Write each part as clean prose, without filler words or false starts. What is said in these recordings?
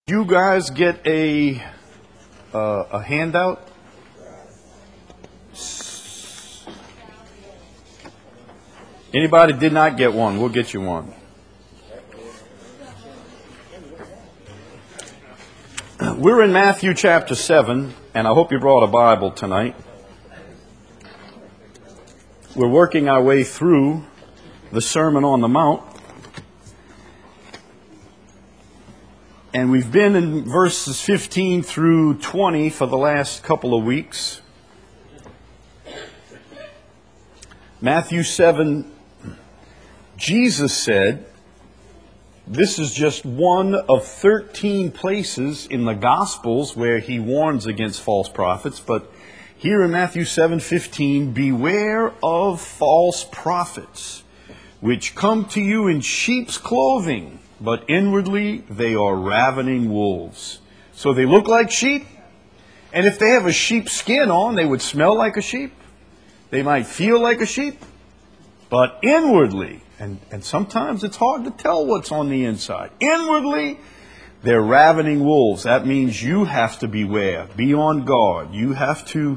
You guys get a handout? Anybody did not get one? We'll get you one. We're in Matthew chapter 7, and I hope you brought a Bible tonight. We're working our way through the Sermon on the Mount. And we've been in verses 15 through 20 for the last couple of weeks. Matthew 7, Jesus said, this is just one of 13 places in the Gospels where he warns against false prophets. But here in Matthew 7:15, beware of false prophets, which come to you in sheep's clothing, but inwardly they are ravening wolves. So they look like sheep, and if they have a sheep skin on, they would smell like a sheep. They might feel like a sheep, but inwardly, and sometimes it's hard to tell what's on the inside. Inwardly, they're ravening wolves. That means you have to beware, be on guard. You have to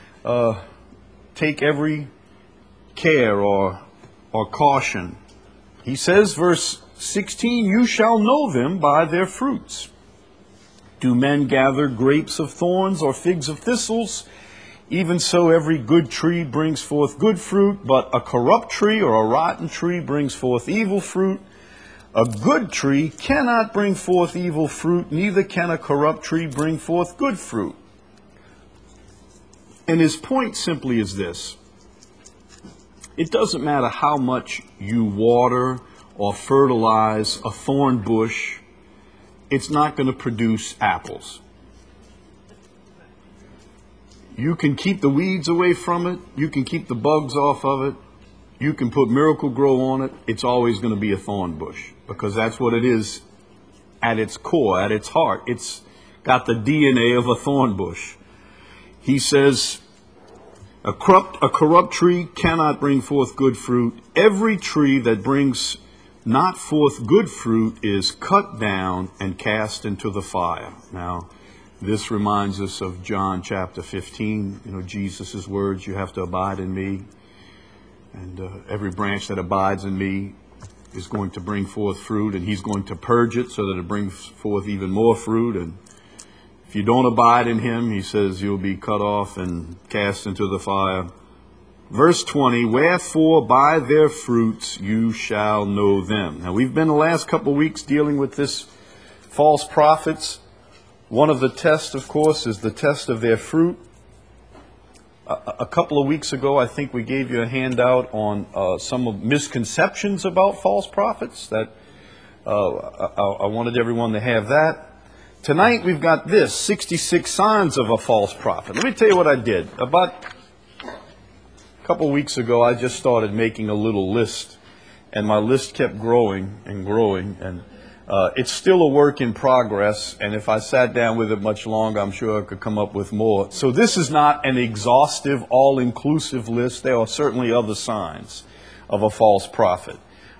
take every care or caution. He says, verse 16, you shall know them by their fruits. Do men gather grapes of thorns or figs of thistles? Even so, every good tree brings forth good fruit, but a corrupt tree or a rotten tree brings forth evil fruit. A good tree cannot bring forth evil fruit, neither can a corrupt tree bring forth good fruit. And his point simply is this. It doesn't matter how much you water or fertilize a thorn bush, it's not going to produce apples. You can keep the weeds away from it. You can keep the bugs off of it. You can put Miracle-Gro on it. It's always going to be a thorn bush because that's what it is at its core, at its heart. It's got the DNA of a thorn bush. He says, a corrupt tree cannot bring forth good fruit. Every tree that brings not forth good fruit is cut down and cast into the fire. Now, this reminds us of John chapter 15, Jesus' words, you have to abide in me. And every branch that abides in me is going to bring forth fruit, and he's going to purge it so that it brings forth even more fruit. And if you don't abide in him, he says, you'll be cut off and cast into the fire. Verse 20, wherefore by their fruits you shall know them. Now, we've been the last couple of weeks dealing with this false prophets. One of the tests, of course, is the test of their fruit. A couple of weeks ago, I think we gave you a handout on some of misconceptions about false prophets. That I wanted everyone to have that. Tonight, we've got this, 66 signs of a false prophet. Let me tell you what I did. About a couple of weeks ago, I just started making a little list, and my list kept growing and growing, and it's still a work in progress, and if I sat down with it much longer, I'm sure I could come up with more. So this is not an exhaustive, all-inclusive list. There are certainly other signs of a false prophet.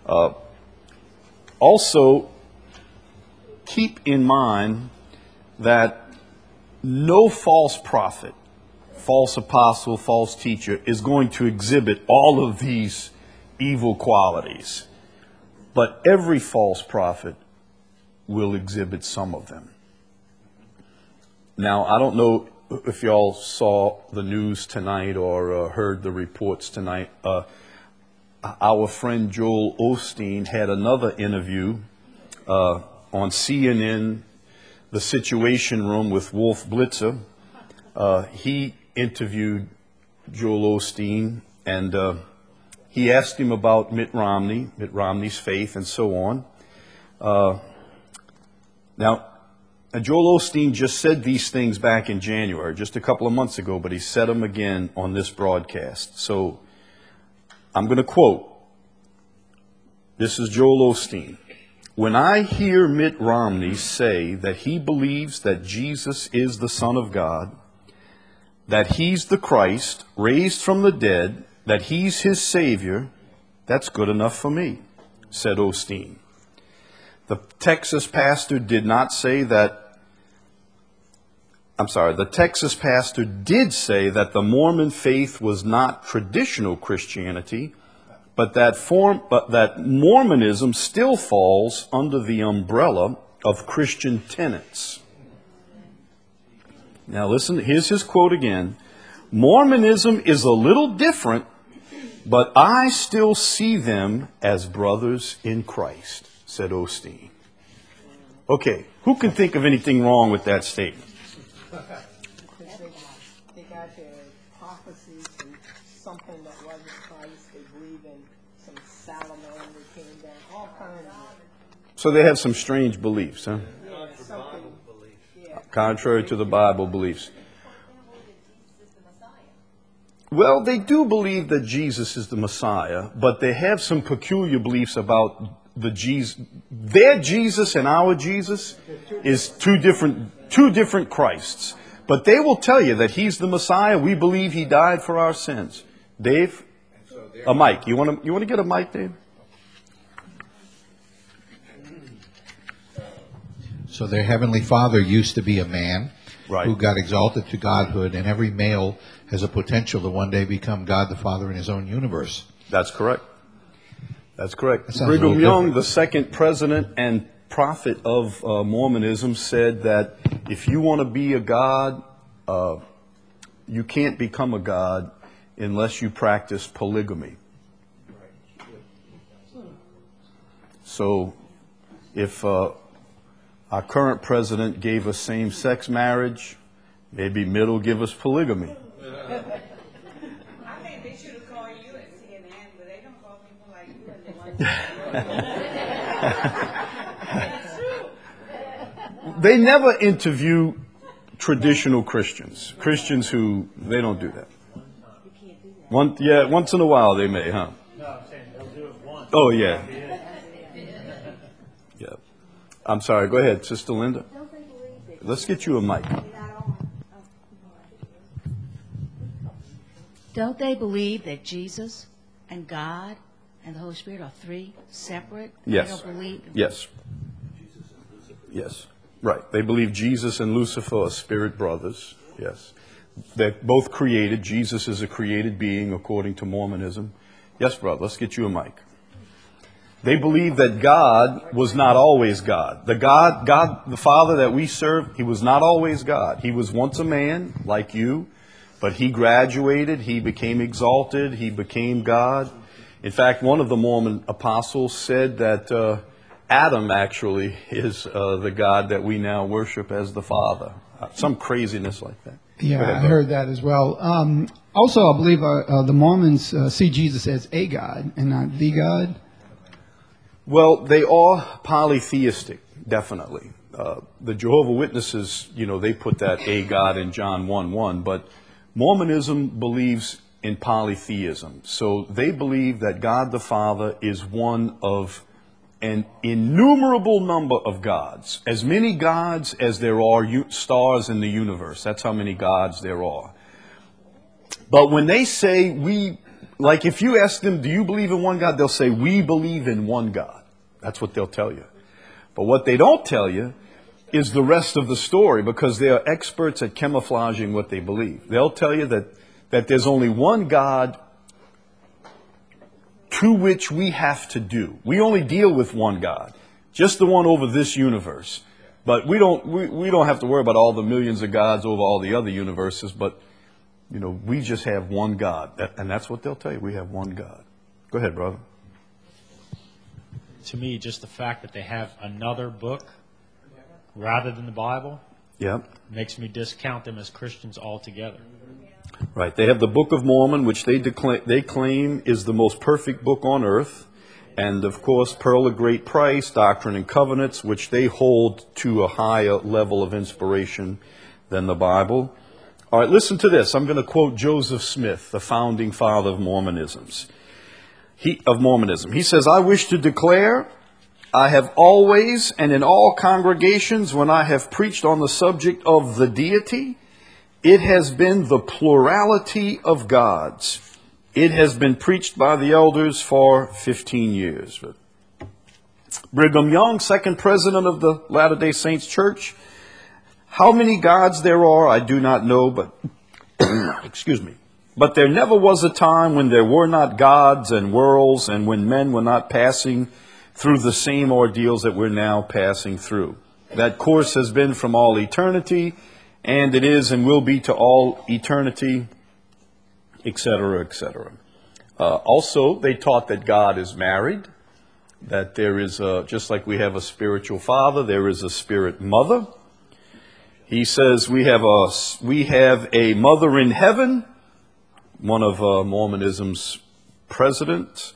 Also, keep in mind that no false prophet, false apostle, false teacher is going to exhibit all of these evil qualities. But every false prophet will exhibit some of them. Now, I don't know if y'all saw the news tonight or heard the reports tonight. Our friend Joel Osteen had another interview on CNN, The Situation Room with Wolf Blitzer. He interviewed Joel Osteen, and he asked him about Mitt Romney's faith, and so on. Now, Joel Osteen just said these things back in January, just a couple of months ago, but he said them again on this broadcast. So I'm going to quote. This is Joel Osteen. When I hear Mitt Romney say that he believes that Jesus is the Son of God, that he's the Christ, raised from the dead, that he's his Savior, that's good enough for me, said Osteen. The Texas pastor did not say that. I'm sorry, the Texas pastor did say that the Mormon faith was not traditional Christianity, but that Mormonism still falls under the umbrella of Christian tenets. Now listen, here's his quote again. Mormonism is a little different, but I still see them as brothers in Christ, said Osteen. Okay, who can think of anything wrong with that statement? They got their prophecies from something that wasn't Christ. They believe in some salamander came down, all kinds of. So they have some strange beliefs, huh? Yeah, something. Yeah. Contrary to the Bible beliefs. Well, they do believe that Jesus is the Messiah, but they have some peculiar beliefs about the Jesus. Their Jesus and our Jesus is two different Christs. But they will tell you that he's the Messiah. We believe he died for our sins. Dave, a mic. You want to get a mic, Dave? So their heavenly Father used to be a man who got exalted to godhood, and every male has a potential to one day become God the Father in his own universe. That's correct. That's correct. That Brigham Young, the second president and prophet of Mormonism, said that if you want to be a god, you can't become a god unless you practice polygamy. So if our current president gave us same-sex marriage, maybe Mitt will give us polygamy. I think they should have called you at CNN, but they don't call people like you and they want to. They never interview traditional Christians. Christians who, they don't do that. Once in a while they may, huh? No, I'm saying they'll do it once. Oh, yeah. Yeah. I'm sorry, go ahead, Sister Linda. Let's get you a mic. Don't they believe that Jesus and God and the Holy Spirit are three separate? Yes. They don't believe. Yes. Yes. Right. They believe Jesus and Lucifer are spirit brothers. Yes. They're both created. Jesus is a created being according to Mormonism. Yes, brother, let's get you a mic. They believe that God was not always God. God, the Father that we serve, he was not always God. He was once a man like you. But he graduated, he became exalted, he became God. In fact, one of the Mormon apostles said that Adam actually is the God that we now worship as the Father. Some craziness like that. Yeah, I heard that as well. Also, I believe the Mormons see Jesus as a God and not the God. Well, they are polytheistic, definitely. The Jehovah's Witnesses, they put that a God in John 1:1, but Mormonism believes in polytheism. So they believe that God the Father is one of an innumerable number of gods. As many gods as there are stars in the universe. That's how many gods there are. But when they say like if you ask them, do you believe in one God? They'll say, we believe in one God. That's what they'll tell you. But what they don't tell you is the rest of the story, because they are experts at camouflaging what they believe. They'll tell you that there's only one God to which we have to do. We only deal with one God, just the one over this universe. But we don't have to worry about all the millions of gods over all the other universes, but we just have one God. And that's what they'll tell you. We have one God. Go ahead, brother. To me, just the fact that they have another book rather than the Bible makes me discount them as Christians altogether. Right. They have the Book of Mormon, which they claim is the most perfect book on earth. And, of course, Pearl of Great Price, Doctrine and Covenants, which they hold to a higher level of inspiration than the Bible. All right, listen to this. I'm going to quote Joseph Smith, the founding father of Mormonism. He says, I wish to declare, I have always and in all congregations when I have preached on the subject of the deity, it has been the plurality of gods. It has been preached by the elders for 15 years. Brigham Young, second president of the Latter-day Saints Church. How many gods there are, I do not know, but, excuse me. But there never was a time when there were not gods and worlds and when men were not passing through the same ordeals that we're now passing through. That course has been from all eternity, and it is and will be to all eternity, etc., etc. Also, they taught that God is married, that there is, just like we have a spiritual father, there is a spirit mother. He says we have a mother in heaven, one of Mormonism's presidents.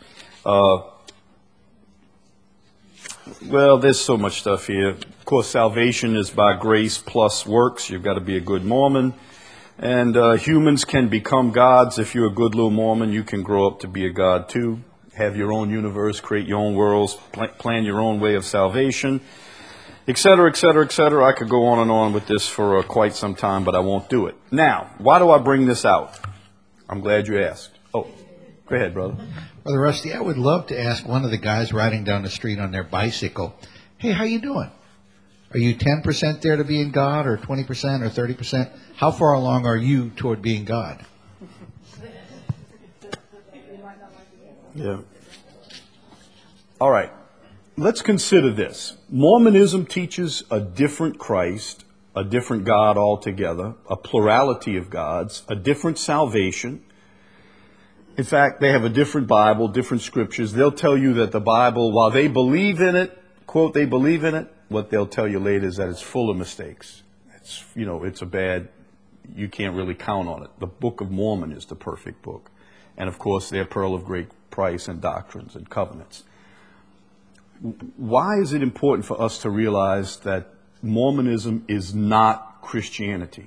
Well, there's so much stuff here. Of course, salvation is by grace plus works. You've got to be a good Mormon. And humans can become gods. If you're a good little Mormon, you can grow up to be a god too. Have your own universe, create your own worlds, plan your own way of salvation, etc., etc., etc. I could go on with this for quite some time, but I won't do it. Now, why do I bring this out? I'm glad you asked. Oh, go ahead, brother. Brother Rusty, I would love to ask one of the guys riding down the street on their bicycle, hey, how you doing? Are you 10% there to being God, or 20%, or 30%? How far along are you toward being God? Yeah. All right. Let's consider this. Mormonism teaches a different Christ, a different God altogether, a plurality of gods, a different salvation. In fact, they have a different Bible, different scriptures. They'll tell you that the Bible, while they believe in it, quote, they believe in it, what they'll tell you later is that it's full of mistakes. It's a bad, you can't really count on it. The Book of Mormon is the perfect book. And of course, their pearl of great price and doctrines and covenants. Why is it important for us to realize that Mormonism is not Christianity?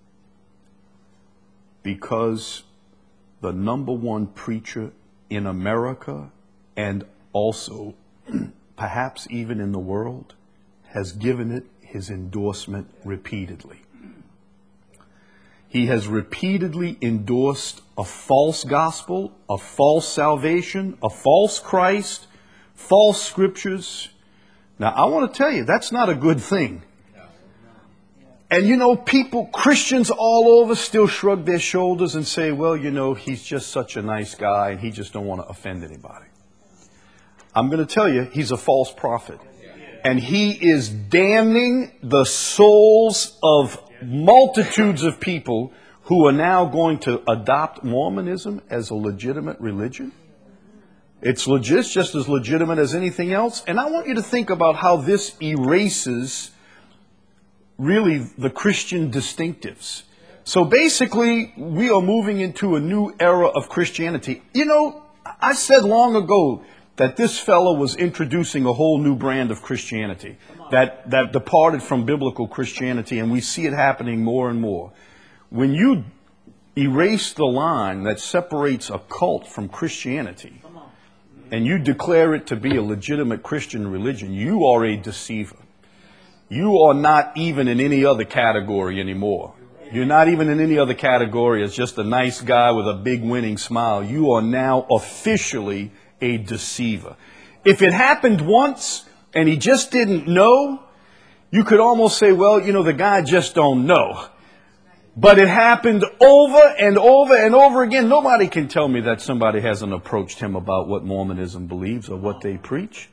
Because the number one preacher in America and also perhaps even in the world has given it his endorsement repeatedly. He has repeatedly endorsed a false gospel, a false salvation, a false Christ, false scriptures. Now, I want to tell you, that's not a good thing. And people, Christians all over still shrug their shoulders and say, well, he's just such a nice guy and he just don't want to offend anybody. I'm going to tell you, he's a false prophet. And he is damning the souls of multitudes of people who are now going to adopt Mormonism as a legitimate religion. It's just as legitimate as anything else. And I want you to think about how this erases really the Christian distinctives. So basically, we are moving into a new era of Christianity. I said long ago that this fellow was introducing a whole new brand of Christianity that departed from biblical Christianity, and we see it happening more and more. When you erase the line that separates a cult from Christianity, and you declare it to be a legitimate Christian religion, you are a deceiver. You are not even in any other category anymore. You're not even in any other category as just a nice guy with a big winning smile. You are now officially a deceiver. If it happened once and he just didn't know, you could almost say, well, the guy just don't know. But it happened over and over and over again. Nobody can tell me that somebody hasn't approached him about what Mormonism believes or what they preach.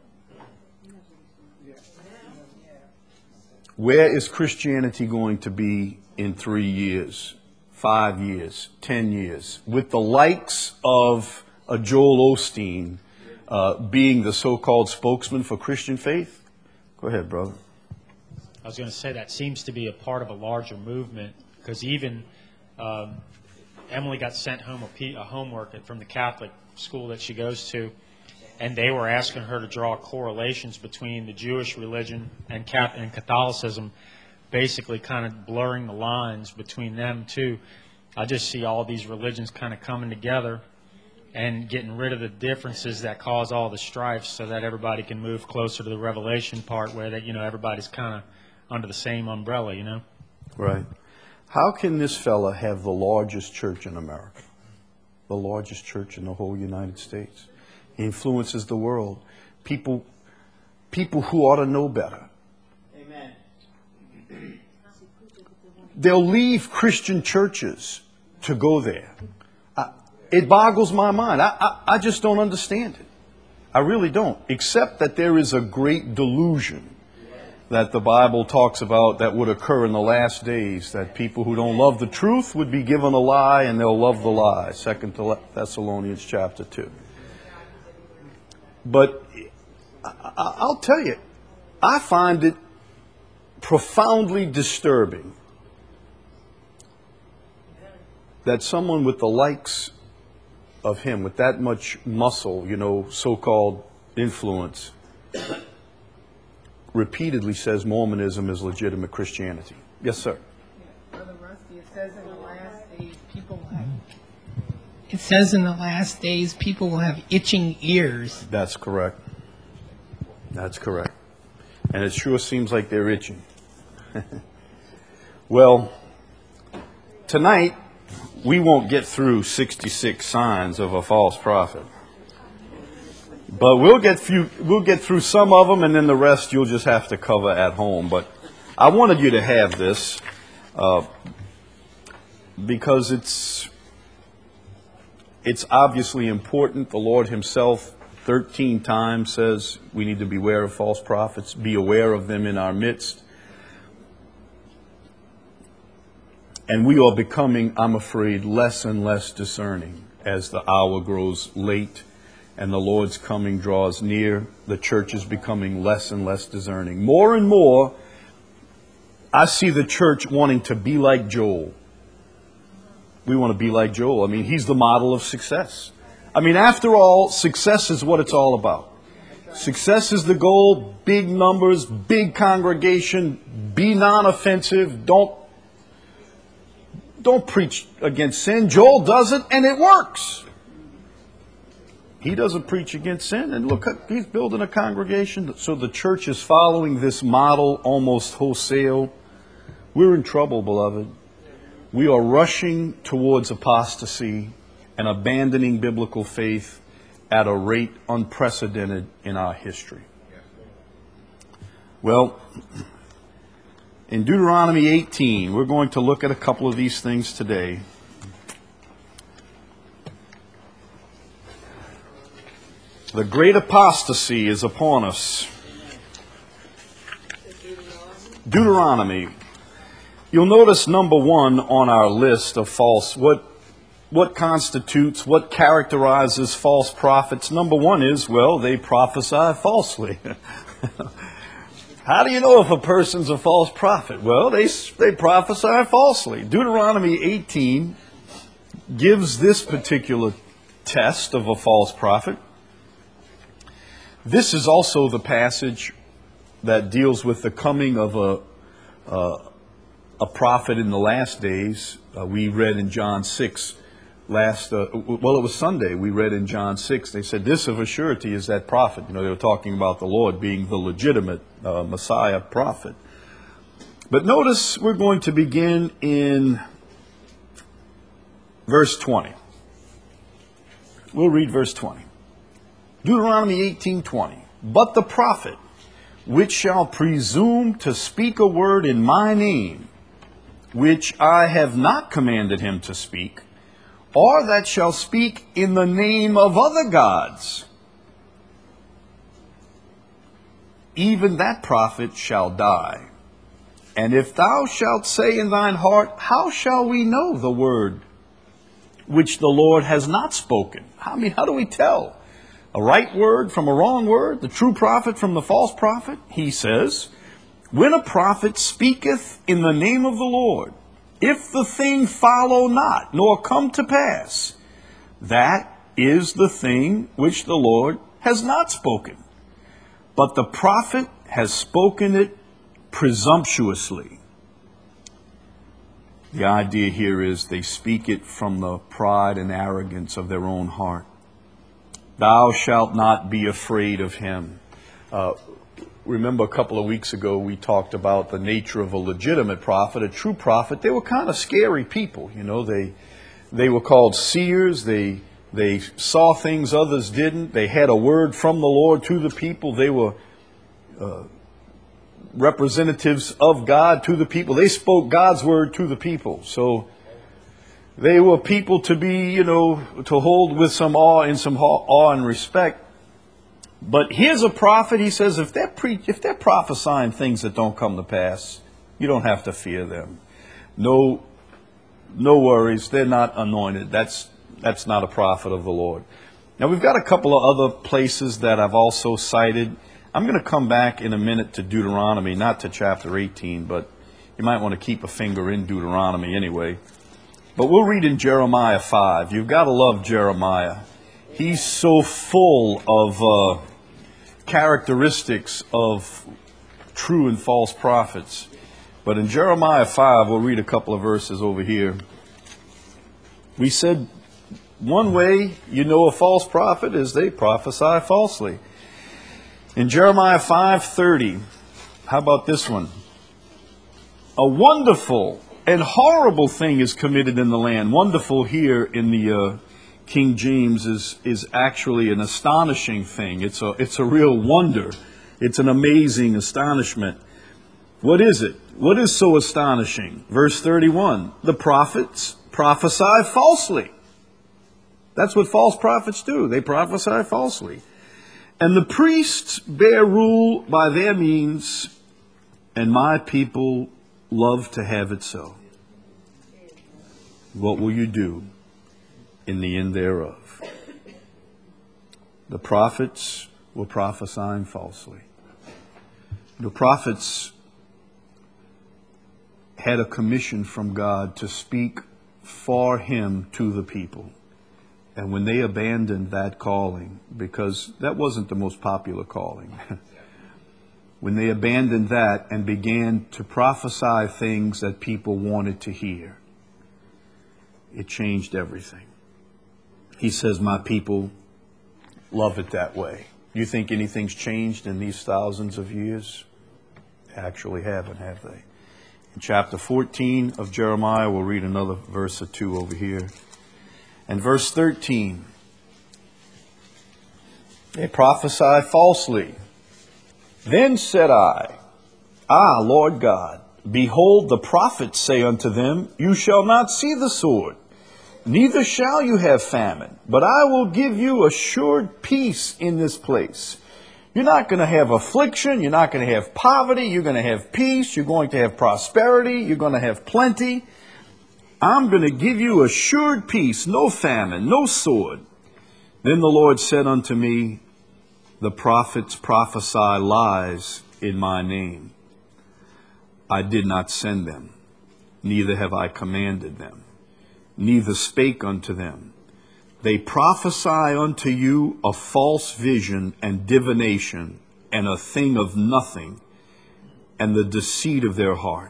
Where is Christianity going to be in 3 years, 5 years, 10 years? With the likes of a Joel Osteen being the so-called spokesman for Christian faith? Go ahead, brother. I was going to say that seems to be a part of a larger movement, because even Emily got sent home a homework from the Catholic school that she goes to, and they were asking her to draw correlations between the Jewish religion and Catholicism, basically kind of blurring the lines between them too. I just see all these religions kind of coming together and getting rid of the differences that cause all the strife, so that everybody can move closer to the Revelation part, where everybody's kind of under the same umbrella, Right. How can this fella have the largest church in America? The largest church in the whole United States. He influences the world. People people who ought to know better. Amen. They'll leave Christian churches to go there. It boggles my mind. I just don't understand it. I really don't. Except that there is a great delusion that the Bible talks about that would occur in the last days, that people who don't love the truth would be given a lie and they'll love the lie. 2 Thessalonians chapter 2. But I'll tell you, I find it profoundly disturbing that someone with the likes of him, with that much muscle, so-called influence, repeatedly says Mormonism is legitimate Christianity. Yes, sir. Brother Rusty, it says in the last days people will have itching ears. That's correct. That's correct. And it sure seems like they're itching. Well, tonight we won't get through 66 signs of a false prophet. But we'll get through some of them, and then the rest you'll just have to cover at home. But I wanted you to have this because it's obviously important. The Lord himself 13 times says we need to beware of false prophets, be aware of them in our midst. And we are becoming, I'm afraid, less and less discerning as the hour grows late and the Lord's coming draws near. The church is becoming less and less discerning. More and more, I see the church wanting to be like Joel. We want to be like Joel. I mean, he's the model of success. I mean, after all, success is what it's all about. Success is the goal. Big numbers, big congregation, be non-offensive. Don't preach against sin. Joel does it, and it works. He doesn't preach against sin, and look, he's building a congregation. So the church is following this model almost wholesale. We're in trouble, beloved. We are rushing towards apostasy and abandoning biblical faith at a rate unprecedented in our history. Well, in Deuteronomy 18, we're going to look at a couple of these things today. The great apostasy is upon us. Deuteronomy. You'll notice number 1 on our list of false, what constitutes, what characterizes false prophets. Number 1 is, well, they prophesy falsely. How do you know if a person's a false prophet? Well, they prophesy falsely. Deuteronomy 18 gives this particular test of a false prophet. This is also the passage that deals with the coming of a prophet in the last days. We read in John 6 it was Sunday. We read in John 6, they said, this of a surety is that prophet. They were talking about the Lord being the legitimate Messiah prophet. But notice we're going to begin in verse 20. We'll read verse 20. Deuteronomy 18:20. But the prophet, which shall presume to speak a word in my name, which I have not commanded him to speak, or that shall speak in the name of other gods, even that prophet shall die. And if thou shalt say in thine heart, how shall we know the word which the Lord has not spoken? How do we tell a right word from a wrong word, the true prophet from the false prophet? He says, when a prophet speaketh in the name of the Lord, if the thing follow not, nor come to pass, that is the thing which the Lord has not spoken. But the prophet has spoken it presumptuously. The idea here is they speak it from the pride and arrogance of their own heart. Thou shalt not be afraid of him. Remember a couple of weeks ago we talked about the nature of a legitimate prophet, a true prophet. They were kind of scary people. They were called seers. They saw things others didn't. They had a word from the Lord to the people. They were representatives of God to the people. They spoke God's word to the people. So they were people to be, to hold with some awe and respect. But here's a prophet. He says, if they're prophesying things that don't come to pass, you don't have to fear them. No worries. They're not anointed. That's not a prophet of the Lord. Now we've got a couple of other places that I've also cited. I'm going to come back in a minute to Deuteronomy, not to chapter 18, but you might want to keep a finger in Deuteronomy anyway. But we'll read in Jeremiah 5. You've got to love Jeremiah. He's so full of characteristics of true and false prophets. But in Jeremiah 5, we'll read a couple of verses over here. We said one way you know a false prophet is they prophesy falsely. In Jeremiah 5:30, how about this one? A wonderful and horrible thing is committed in the land. Wonderful here in the King James is actually an astonishing thing. It's a real wonder. It's an amazing astonishment. What is it? What is so astonishing? Verse 31, the prophets prophesy falsely. That's what false prophets do. They prophesy falsely. And the priests bear rule by their means, and my people love to have it so. What will you do in the end thereof? The prophets were prophesying falsely. The prophets had a commission from God to speak for him to the people. And when they abandoned that calling, because that wasn't the most popular calling, when they abandoned that and began to prophesy things that people wanted to hear, it changed everything. He says, my people love it that way. You think anything's changed in these thousands of years? Actually haven't, have they? In chapter 14 of Jeremiah, we'll read another verse or two over here. And verse 13, they prophesy falsely. Then said I, Lord God, behold, the prophets say unto them, you shall not see the sword, neither shall you have famine, but I will give you assured peace in this place. You're not going to have affliction, you're not going to have poverty, you're going to have peace, you're going to have prosperity, you're going to have plenty. I'm going to give you assured peace, no famine, no sword. Then the Lord said unto me, the prophets prophesy lies in my name. I did not send them, neither have I commanded them, neither spake unto them. They prophesy unto you a false vision and divination, and a thing of nothing, and the deceit of their heart.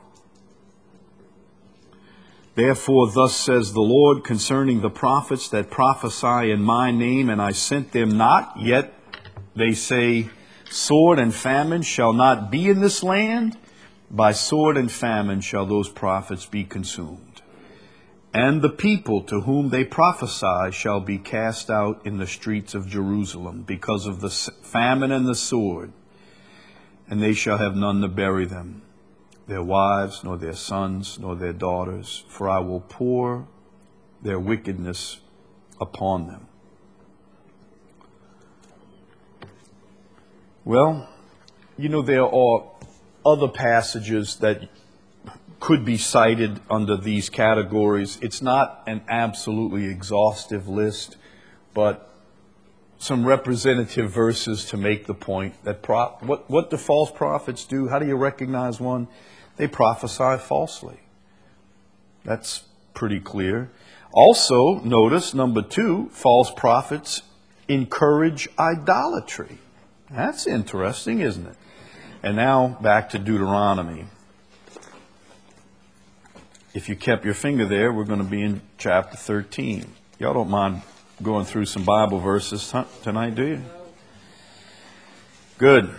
Therefore, thus says the Lord concerning the prophets that prophesy in my name, and I sent them not, yet they say, sword and famine shall not be in this land. By sword and famine shall those prophets be consumed. And the people to whom they prophesy shall be cast out in the streets of Jerusalem because of the famine and the sword, and they shall have none to bury them, their wives, nor their sons, nor their daughters, for I will pour their wickedness upon them. Well, there are other passages that could be cited under these categories. It's not an absolutely exhaustive list, but some representative verses to make the point that what do false prophets do? How do you recognize one? They prophesy falsely. That's pretty clear. Also, notice, number 2, false prophets encourage idolatry. That's interesting, isn't it? And now, back to Deuteronomy. If you kept your finger there, we're going to be in chapter 13. Y'all don't mind going through some Bible verses tonight, do you? Good.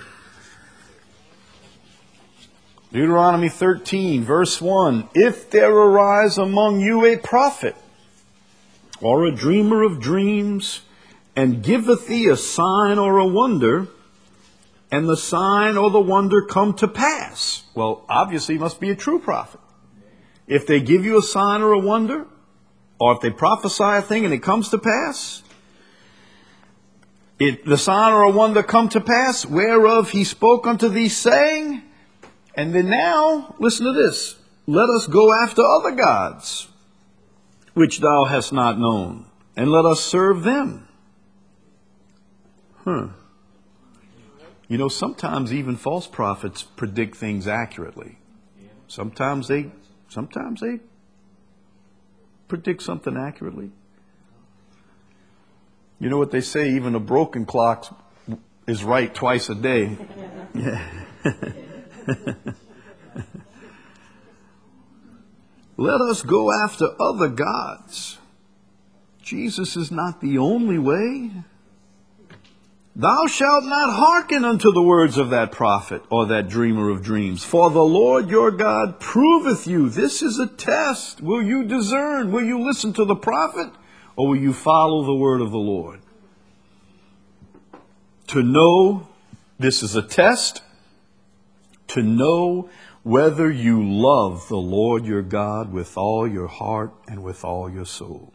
Deuteronomy 13, verse 1. If there arise among you a prophet, or a dreamer of dreams, and giveth thee a sign or a wonder, and the sign or the wonder come to pass. Well, obviously he must be a true prophet. If they give you a sign or a wonder, or if they prophesy a thing and it comes to pass, the sign or a wonder come to pass, whereof he spoke unto thee, saying, and then now, listen to this, let us go after other gods, which thou hast not known, and let us serve them. You know, sometimes even false prophets predict things accurately. Sometimes they predict something accurately. You know what they say, even a broken clock is right twice a day. Let us go after other gods. Jesus is not the only way. Thou shalt not hearken unto the words of that prophet or that dreamer of dreams. For the Lord your God proveth you. This is a test. Will you discern? Will you listen to the prophet? Or will you follow the word of the Lord? To know, this is a test, to know whether you love the Lord your God with all your heart and with all your soul.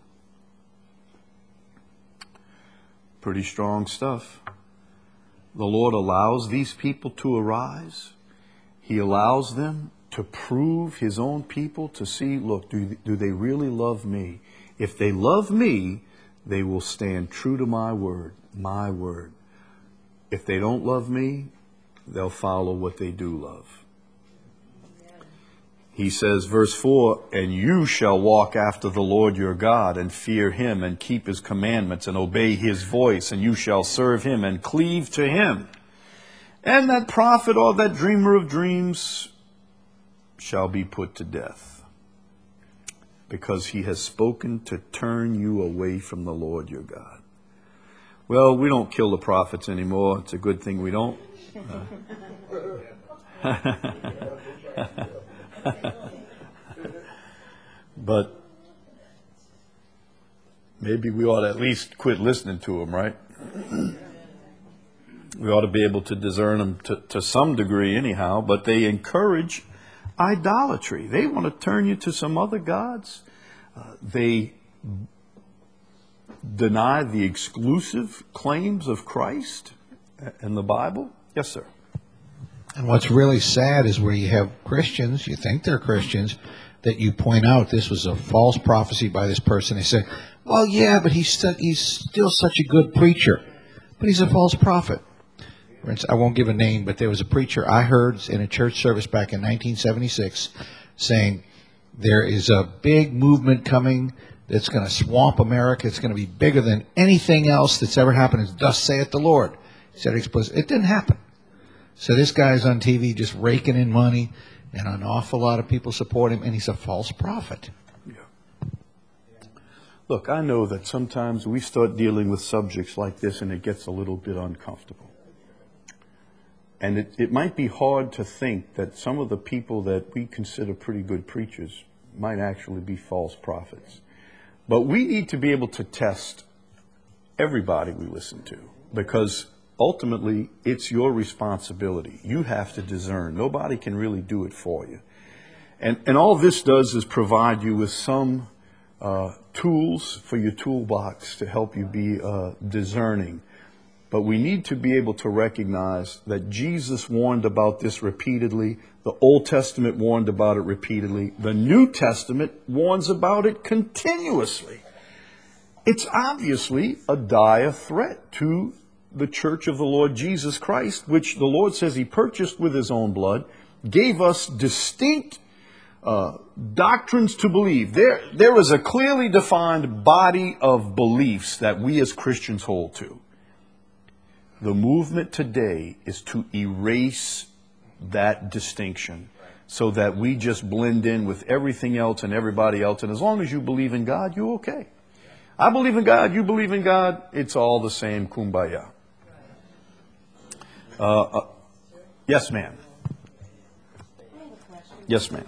Pretty strong stuff. The Lord allows these people to arise. He allows them to prove his own people, to see, look, do they really love me? If they love me, they will stand true to my word, my word. If they don't love me, they'll follow what they do love. He says, verse 4, and you shall walk after the Lord your God and fear him and keep his commandments and obey his voice, and you shall serve him and cleave to him. And that prophet or that dreamer of dreams shall be put to death, because he has spoken to turn you away from the Lord your God. Well, we don't kill the prophets anymore. It's a good thing we don't. But maybe we ought to at least quit listening to them, right? We ought to be able to discern them to some degree anyhow, but they encourage idolatry. They want to turn you to some other gods. They deny the exclusive claims of Christ and the Bible. Yes, sir. And what's really sad is where you have Christians, you think they're Christians, that you point out this was a false prophecy by this person. They say, well, yeah, but he's still such a good preacher, but he's a false prophet. For instance, I won't give a name, but there was a preacher I heard in a church service back in 1976 saying there is a big movement coming that's going to swamp America. It's going to be bigger than anything else that's ever happened. It's thus saith the Lord. He said explicitly. It didn't happen. So this guy's on TV just raking in money, and an awful lot of people support him, and he's a false prophet. Yeah. Look, I know that sometimes we start dealing with subjects like this and it gets a little bit uncomfortable. And it might be hard to think that some of the people that we consider pretty good preachers might actually be false prophets. But we need to be able to test everybody we listen to, because ultimately it's your responsibility. You have to discern. Nobody can really do it for you. And all this does is provide you with some tools for your toolbox to help you be discerning. But we need to be able to recognize that Jesus warned about this repeatedly. The Old Testament warned about it repeatedly. The New Testament warns about it continuously. It's obviously a dire threat to the church of the Lord Jesus Christ, which the Lord says he purchased with his own blood, gave us distinct doctrines to believe. There is a clearly defined body of beliefs that we as Christians hold to. The movement today is to erase that distinction so that we just blend in with everything else and everybody else. And as long as you believe in God, you're okay. I believe in God, you believe in God, it's all the same kumbaya. Yes, ma'am. Yes, ma'am.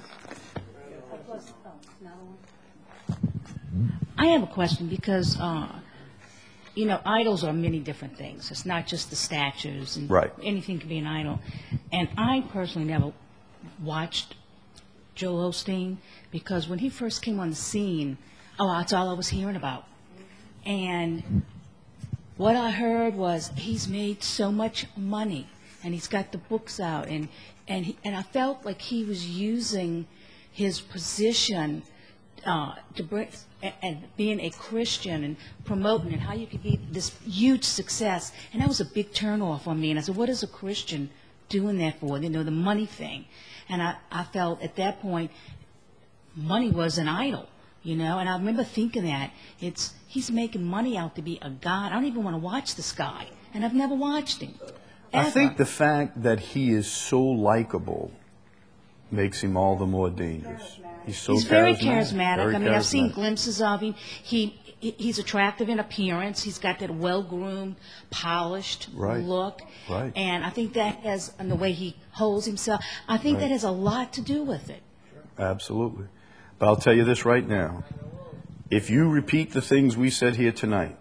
I have a question because you know, idols are many different things. It's not just the statues. And Right. anything can be an idol. And I personally never watched Joel Osteen because when he first came on the scene, that's all I was hearing about. And what I heard was he's made so much money, and he's got the books out, and I felt like he was using his position to bring, and being a Christian and promoting and how you could be this huge success, and that was a big turnoff on me. And I said, what is a Christian doing that for? You know, the money thing. And I felt at that point money was an idol. You know, and I remember thinking that he's making money out to be a god. I don't even want to watch this guy, and I've never watched him. I Ever. think the fact that he is so likable makes him all the more dangerous. He's so He's very charismatic. charismatic. I mean, I've seen charismatic. glimpses of him. He's attractive in appearance. He's got that well-groomed, polished Right. look. Right. And I think that has, and the way he holds himself, I think that has a lot to do with it. Absolutely. But I'll tell you this right now. If you repeat the things we said here tonight,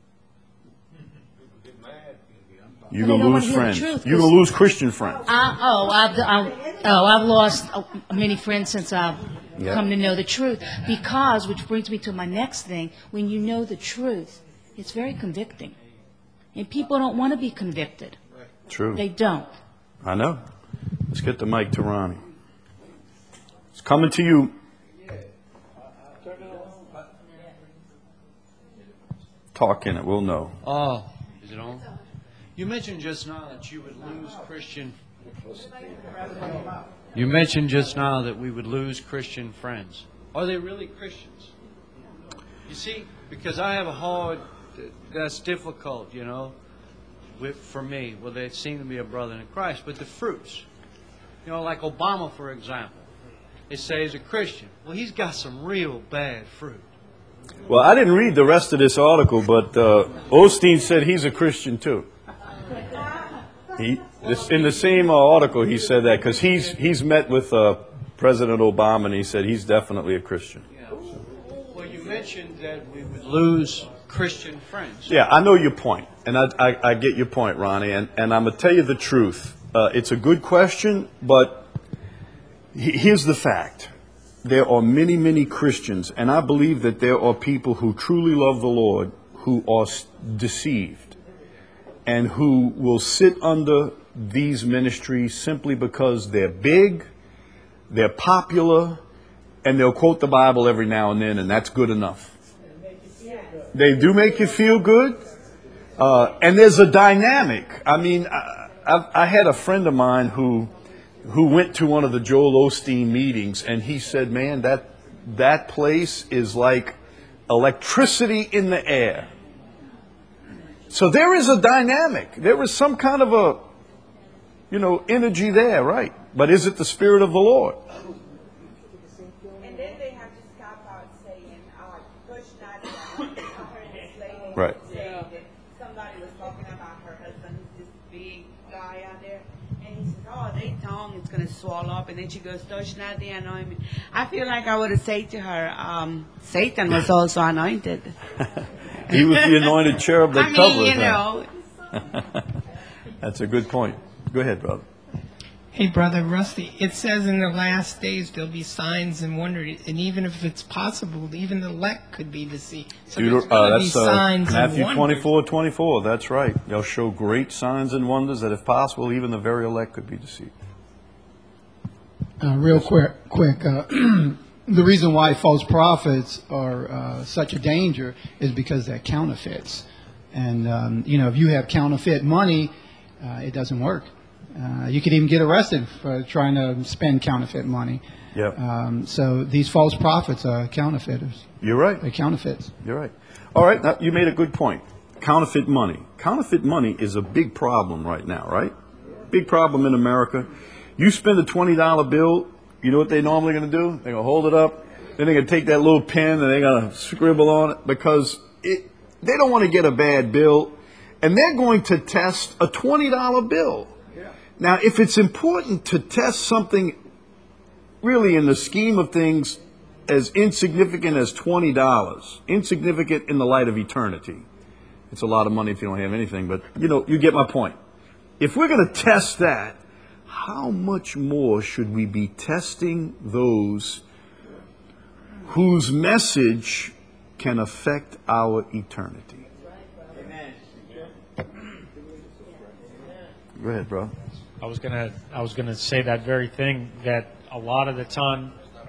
you're But they going to don't lose wanna hear the friends. truth, You're going to lose Christian friends. I've lost many friends since I've Yeah. come to know the truth. Because, which brings me to my next thing, when you know the truth, it's very convicting. And people don't want to be convicted. True. They don't. I know. Let's get the mic to Ronnie. It's coming to you. Talk in it. We'll know. Oh, is it on? You mentioned just now that you would lose Christian. You mentioned just now that we would lose Christian friends. Are they really Christians? You see, because I have a hard. That's difficult, you know, for me. Well, they seem to be a brother in Christ, but the fruits, you know, like Obama, for example, they say he's a Christian. Well, he's got some real bad fruit. Well, I didn't read the rest of this article, but Osteen said he's a Christian too. In the same article, he said that because he's met with President Obama, and he said he's definitely a Christian. Yeah. Well, you mentioned that we would lose Christian friends. Yeah, I know your point, and I get your point, Ronnie, and I'm going to tell you the truth. It's a good question, but here's the fact. There are many, many Christians, and I believe that there are people who truly love the Lord who are deceived and who will sit under these ministries simply because they're big, they're popular, and they'll quote the Bible every now and then, and that's good enough. They do make you feel good, and there's a dynamic. I mean, I had a friend of mine who went to one of the Joel Osteen meetings, and he said, man, that place is like electricity in the air. So there is a dynamic. There is some kind of a, energy there, right? But is it the Spirit of the Lord? And then they have to stop out saying, push Nadia. I heard this lady Right. saying that somebody was talking about her husband, who's this big guy out there. And he says, their tongue is going to swallow up. And then she goes, touch Nadia, anoint me. I feel like I would have said to her, Satan was also anointed. He was the anointed cherub that covered you know. That's a good point. Go ahead, brother. Hey, Brother Rusty, it says in the last days there'll be signs and wonders, and even if it's possible, even the elect could be deceived. So there's gonna be That's signs Matthew and wonders. 24:24. That's right. They'll show great signs and wonders that, if possible, even the very elect could be deceived. Real quick. The reason why false prophets are such a danger is because they're counterfeits. And, if you have counterfeit money, it doesn't work. You could even get arrested for trying to spend counterfeit money. Yep. So these false prophets are counterfeiters. You're right. They're counterfeits. You're right. All right. Now, you made a good point. Counterfeit money. Counterfeit money is a big problem right now, right? Big problem in America. You spend a $20 bill, you know what they're normally going to do? They're going to hold it up, then they're going to take that little pen and they're going to scribble on it because they don't want to get a bad bill, and they're going to test a $20 bill. Yeah. Now, if it's important to test something really in the scheme of things as insignificant as $20, insignificant in the light of eternity, It's a lot of money if you don't have anything, but you get my point. If we're going to test that, how much more should we be testing those whose message can affect our eternity? Go ahead, bro. I was gonna say that very thing, that a lot of the time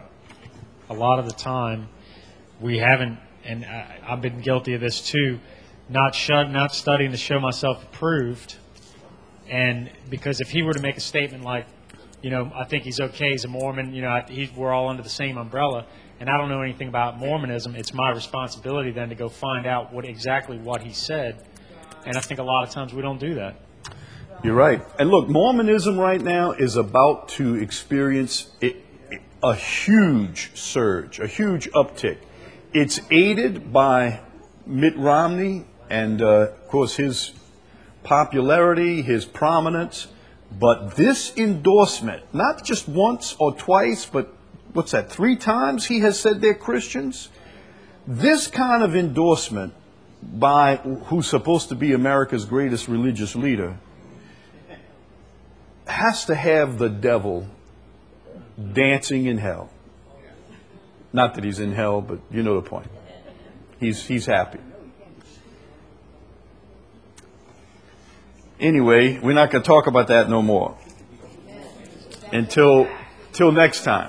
we haven't, and I've been guilty of this too, not studying to show myself approved. And because if he were to make a statement like, I think he's okay, he's a Mormon, we're all under the same umbrella, and I don't know anything about Mormonism, it's my responsibility then to go find out exactly what he said. And I think a lot of times we don't do that. You're right. And look, Mormonism right now is about to experience a huge surge, a huge uptick. It's aided by Mitt Romney and, of course, his popularity, his prominence. But this endorsement, not just once or twice, but 3 times he has said they're Christians? This kind of endorsement by who's supposed to be America's greatest religious leader has to have the devil dancing in hell. Not that he's in hell, but you know the point. He's happy. Anyway, we're not going to talk about that no more. Until next time.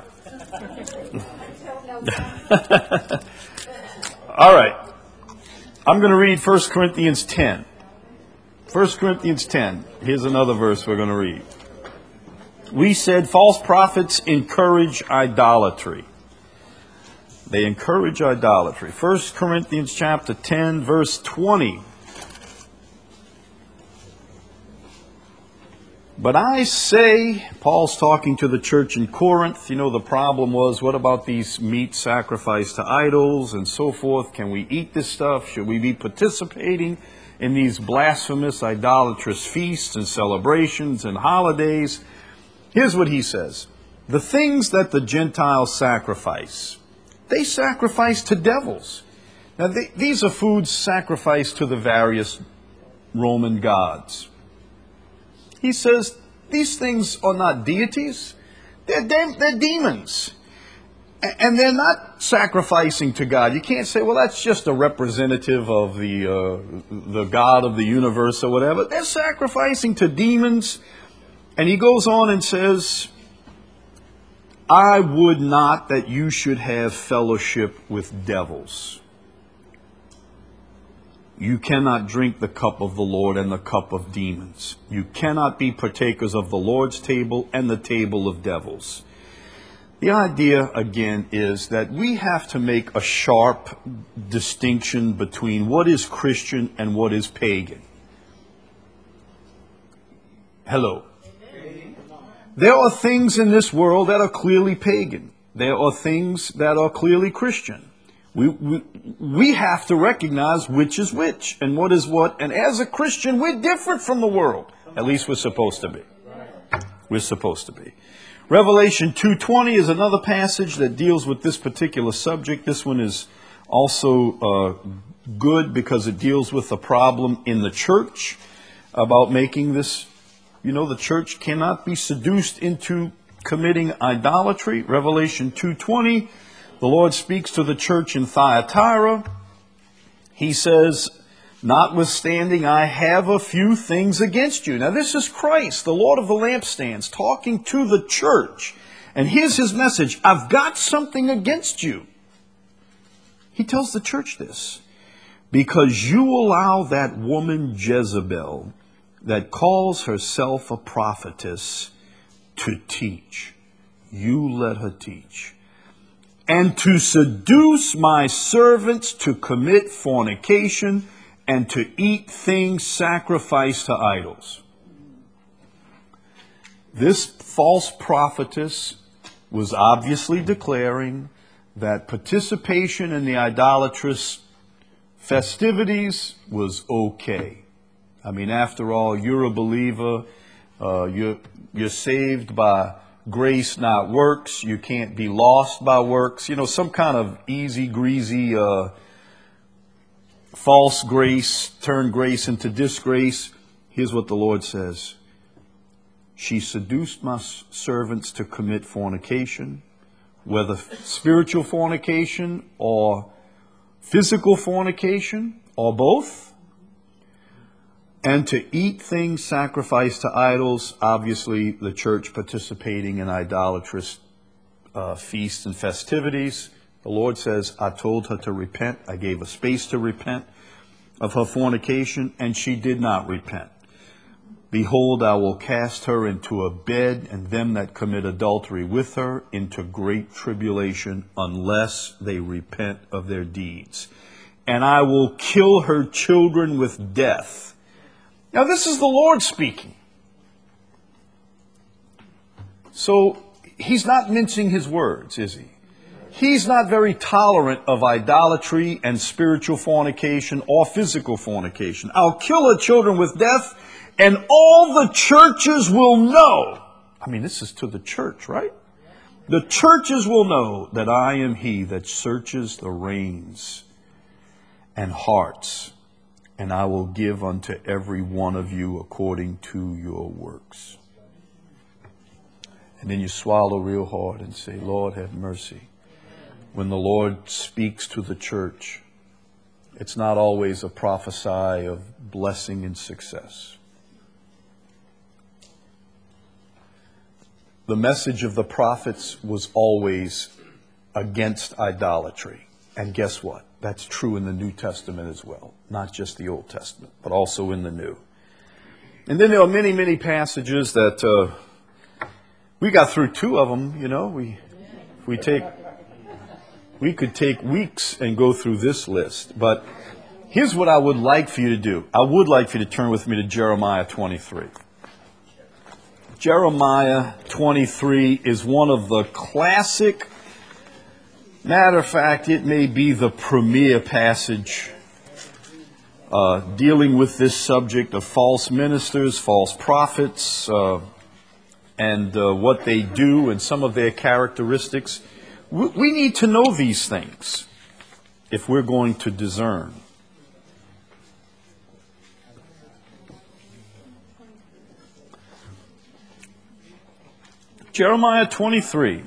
All right. I'm going to read 1 Corinthians 10. 1 Corinthians 10. Here's another verse we're going to read. We said false prophets encourage idolatry. They encourage idolatry. 1 Corinthians chapter 10, verse 20. But I say, Paul's talking to the church in Corinth. The problem was, what about these meat sacrificed to idols and so forth? Can we eat this stuff? Should we be participating in these blasphemous, idolatrous feasts and celebrations and holidays? Here's what he says. The things that the Gentiles sacrifice, they sacrifice to devils. Now, these are foods sacrificed to the various Roman gods. He says these things are not deities. They're demons. And they're not sacrificing to God. You can't say, well, that's just a representative of the God of the universe or whatever. They're sacrificing to demons. And he goes on and says, I would not that you should have fellowship with devils. You cannot drink the cup of the Lord and the cup of demons. You cannot be partakers of the Lord's table and the table of devils. The idea, again, is that we have to make a sharp distinction between what is Christian and what is pagan. Hello. There are things in this world that are clearly pagan. There are things that are clearly Christian. We have to recognize which is which and what is what. And as a Christian, we're different from the world. At least we're supposed to be. We're supposed to be. Revelation 2:20 is another passage that deals with this particular subject. This one is also good because it deals with the problem in the church about making this, the church cannot be seduced into committing idolatry. Revelation 2:20, the Lord speaks to the church in Thyatira. He says, notwithstanding, I have a few things against you. Now this is Christ, the Lord of the lampstands, talking to the church. And here's his message. I've got something against you. He tells the church this. Because you allow that woman Jezebel, that calls herself a prophetess, to teach. You let her teach. And to seduce my servants to commit fornication and to eat things sacrificed to idols. This false prophetess was obviously declaring that participation in the idolatrous festivities was okay. I mean, after all, you're a believer. You're saved by grace, not works. You can't be lost by works. Some kind of easy, greasy false grace, turn grace into disgrace. Here's what the Lord says. She seduced my servants to commit fornication, whether spiritual fornication or physical fornication or both, and to eat things sacrificed to idols, obviously the church participating in idolatrous feasts and festivities. The Lord says, I told her to repent. I gave her space to repent of her fornication, and she did not repent. Behold, I will cast her into a bed, and them that commit adultery with her into great tribulation, unless they repent of their deeds. And I will kill her children with death. Now this is the Lord speaking. So he's not mincing his words, is he? He's not very tolerant of idolatry and spiritual fornication or physical fornication. I'll kill her children with death, and all the churches will know. I mean, this is to the church, right? The churches will know that I am he that searches the reins and hearts, and I will give unto every one of you according to your works. And then you swallow real hard and say, Lord, have mercy. When the Lord speaks to the church, it's not always a prophesy of blessing and success. The message of the prophets was always against idolatry. And guess what? That's true in the New Testament as well. Not just the Old Testament, but also in the New. And then there are many, many passages that we got through 2 of them. You know, we could take weeks and go through this list. But here's what I would like for you to do. I would like for you to turn with me to Jeremiah 23. Jeremiah 23 is one of the classic, matter of fact, it may be the premier passage dealing with this subject of false ministers, false prophets, and what they do and some of their characteristics. We need to know these things if we're going to discern. Jeremiah 23.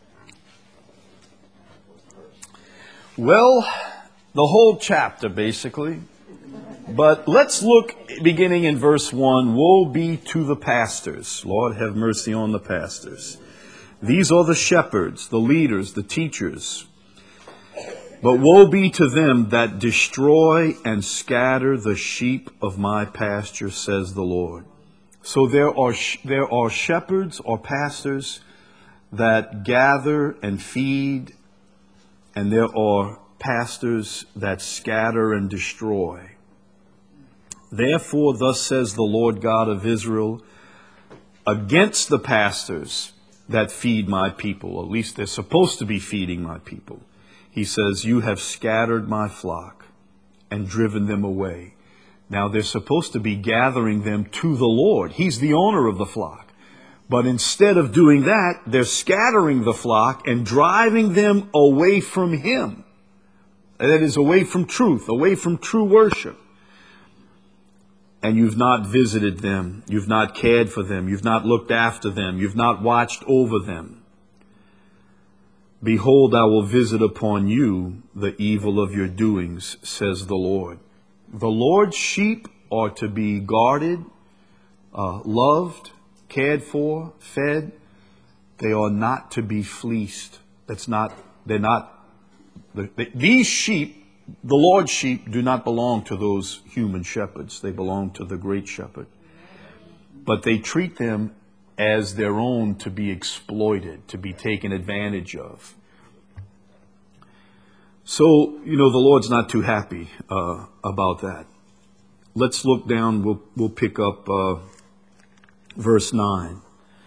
Well, the whole chapter basically. But let's look beginning in verse 1. Woe be to the pastors. Lord, have mercy on the pastors. These are the shepherds, the leaders, the teachers. But woe be to them that destroy and scatter the sheep of my pasture, says the Lord. So there are shepherds or pastors that gather and feed, and there are pastors that scatter and destroy. Therefore, thus says the Lord God of Israel, against the pastors that feed my people, at least they're supposed to be feeding my people. He says, you have scattered my flock and driven them away. Now they're supposed to be gathering them to the Lord. He's the owner of the flock. But instead of doing that, they're scattering the flock and driving them away from Him. That is, away from truth, away from true worship. And you've not visited them. You've not cared for them. You've not looked after them. You've not watched over them. Behold, I will visit upon you the evil of your doings, says the Lord. The Lord's sheep are to be guarded, loved, cared for, fed. They are not to be fleeced. These sheep, the Lord's sheep, do not belong to those human shepherds. They belong to the great shepherd. But they treat them as their own, to be exploited, to be taken advantage of. So, the Lord's not too happy about that. Let's look down. We'll pick up verse 9.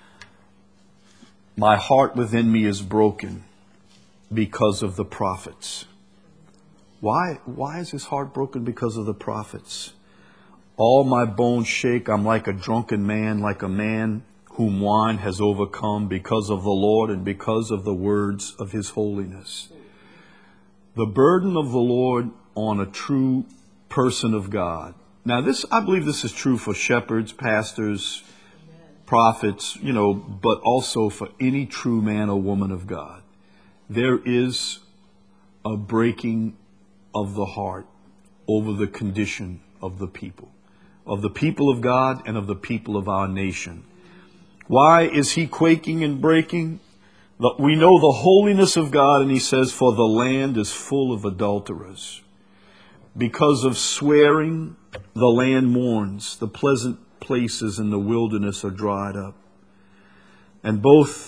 My heart within me is broken because of the prophets. Why is his heart broken because of the prophets? All my bones shake. I'm like a drunken man, like a man whom wine has overcome, because of the Lord and because of the words of His holiness. The burden of the Lord on a true person of God. Now I believe this is true for shepherds, pastors, prophets, but also for any true man or woman of God. There is a breaking of the heart over the condition of the people of God and of the people of our nation. Why is he quaking and breaking? We know the holiness of God, and he says, for the land is full of adulterers. Because of swearing, the land mourns. The pleasant places in the wilderness are dried up. And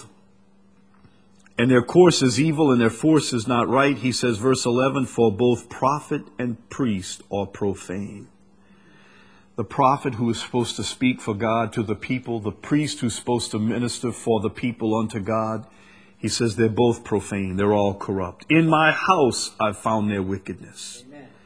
their course is evil and their force is not right. He says, verse 11, for both prophet and priest are profane. The prophet who is supposed to speak for God to the people, the priest who's supposed to minister for the people unto God, he says they're both profane. They're all corrupt. In my house I've found their wickedness.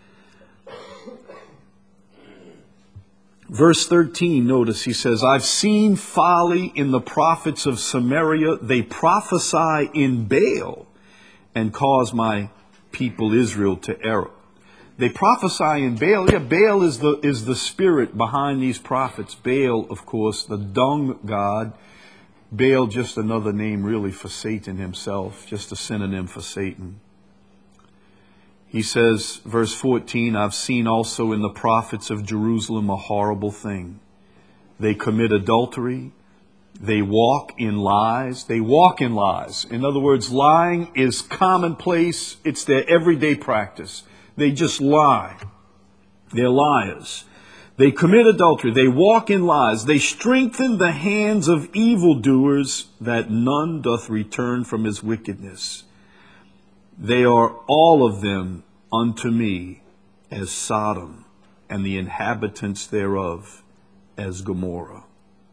Verse 13, notice he says, I've seen folly in the prophets of Samaria. They prophesy in Baal and cause my people Israel to err. They prophesy in Baal. Yeah, Baal is the spirit behind these prophets. Baal, of course, the dung god. Baal, just another name really for Satan himself, just a synonym for Satan. He says, verse 14, I've seen also in the prophets of Jerusalem a horrible thing. They commit adultery. They walk in lies. They walk in lies. In other words, lying is commonplace. It's their everyday practice. They just lie. They're liars. They commit adultery. They walk in lies. They strengthen the hands of evildoers, that none doth return from his wickedness. They are all of them unto me as Sodom, and the inhabitants thereof as Gomorrah.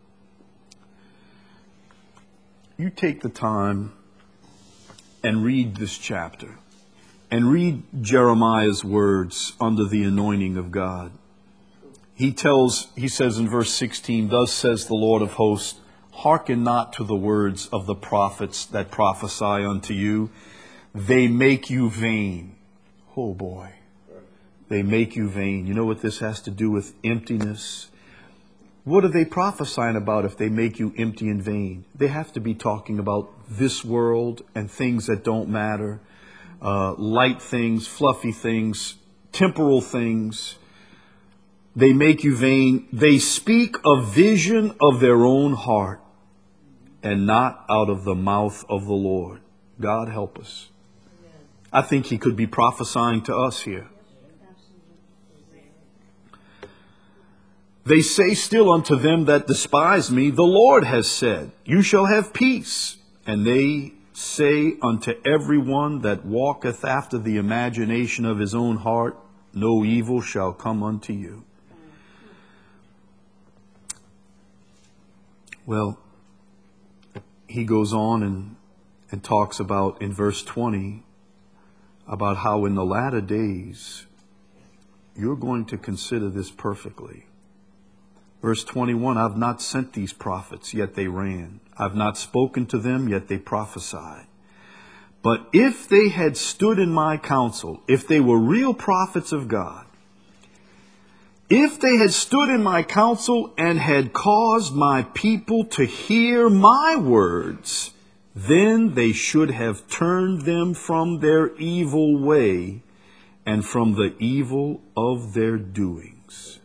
You take the time and read this chapter, and read Jeremiah's words under the anointing of God. He says in verse 16, thus says the Lord of hosts, hearken not to the words of the prophets that prophesy unto you. They make you vain. Oh boy. They make you vain. You know what this has to do with? Emptiness. What are they prophesying about if they make you empty and vain? They have to be talking about this world and things that don't matter. Light things, fluffy things, temporal things. They make you vain. They speak a vision of their own heart and not out of the mouth of the Lord. God help us. I think he could be prophesying to us here. They say still unto them that despise me, the Lord has said, you shall have peace. And they say unto every one that walketh after the imagination of his own heart, no evil shall come unto you. Well, he goes on and talks about, in verse 20, about how in the latter days you're going to consider this perfectly. Verse 21, I've not sent these prophets, yet they ran. I've not spoken to them, yet they prophesied. But if they had stood in my counsel, if they were real prophets of God, if they had stood in my counsel and had caused my people to hear my words, then they should have turned them from their evil way and from the evil of their doings.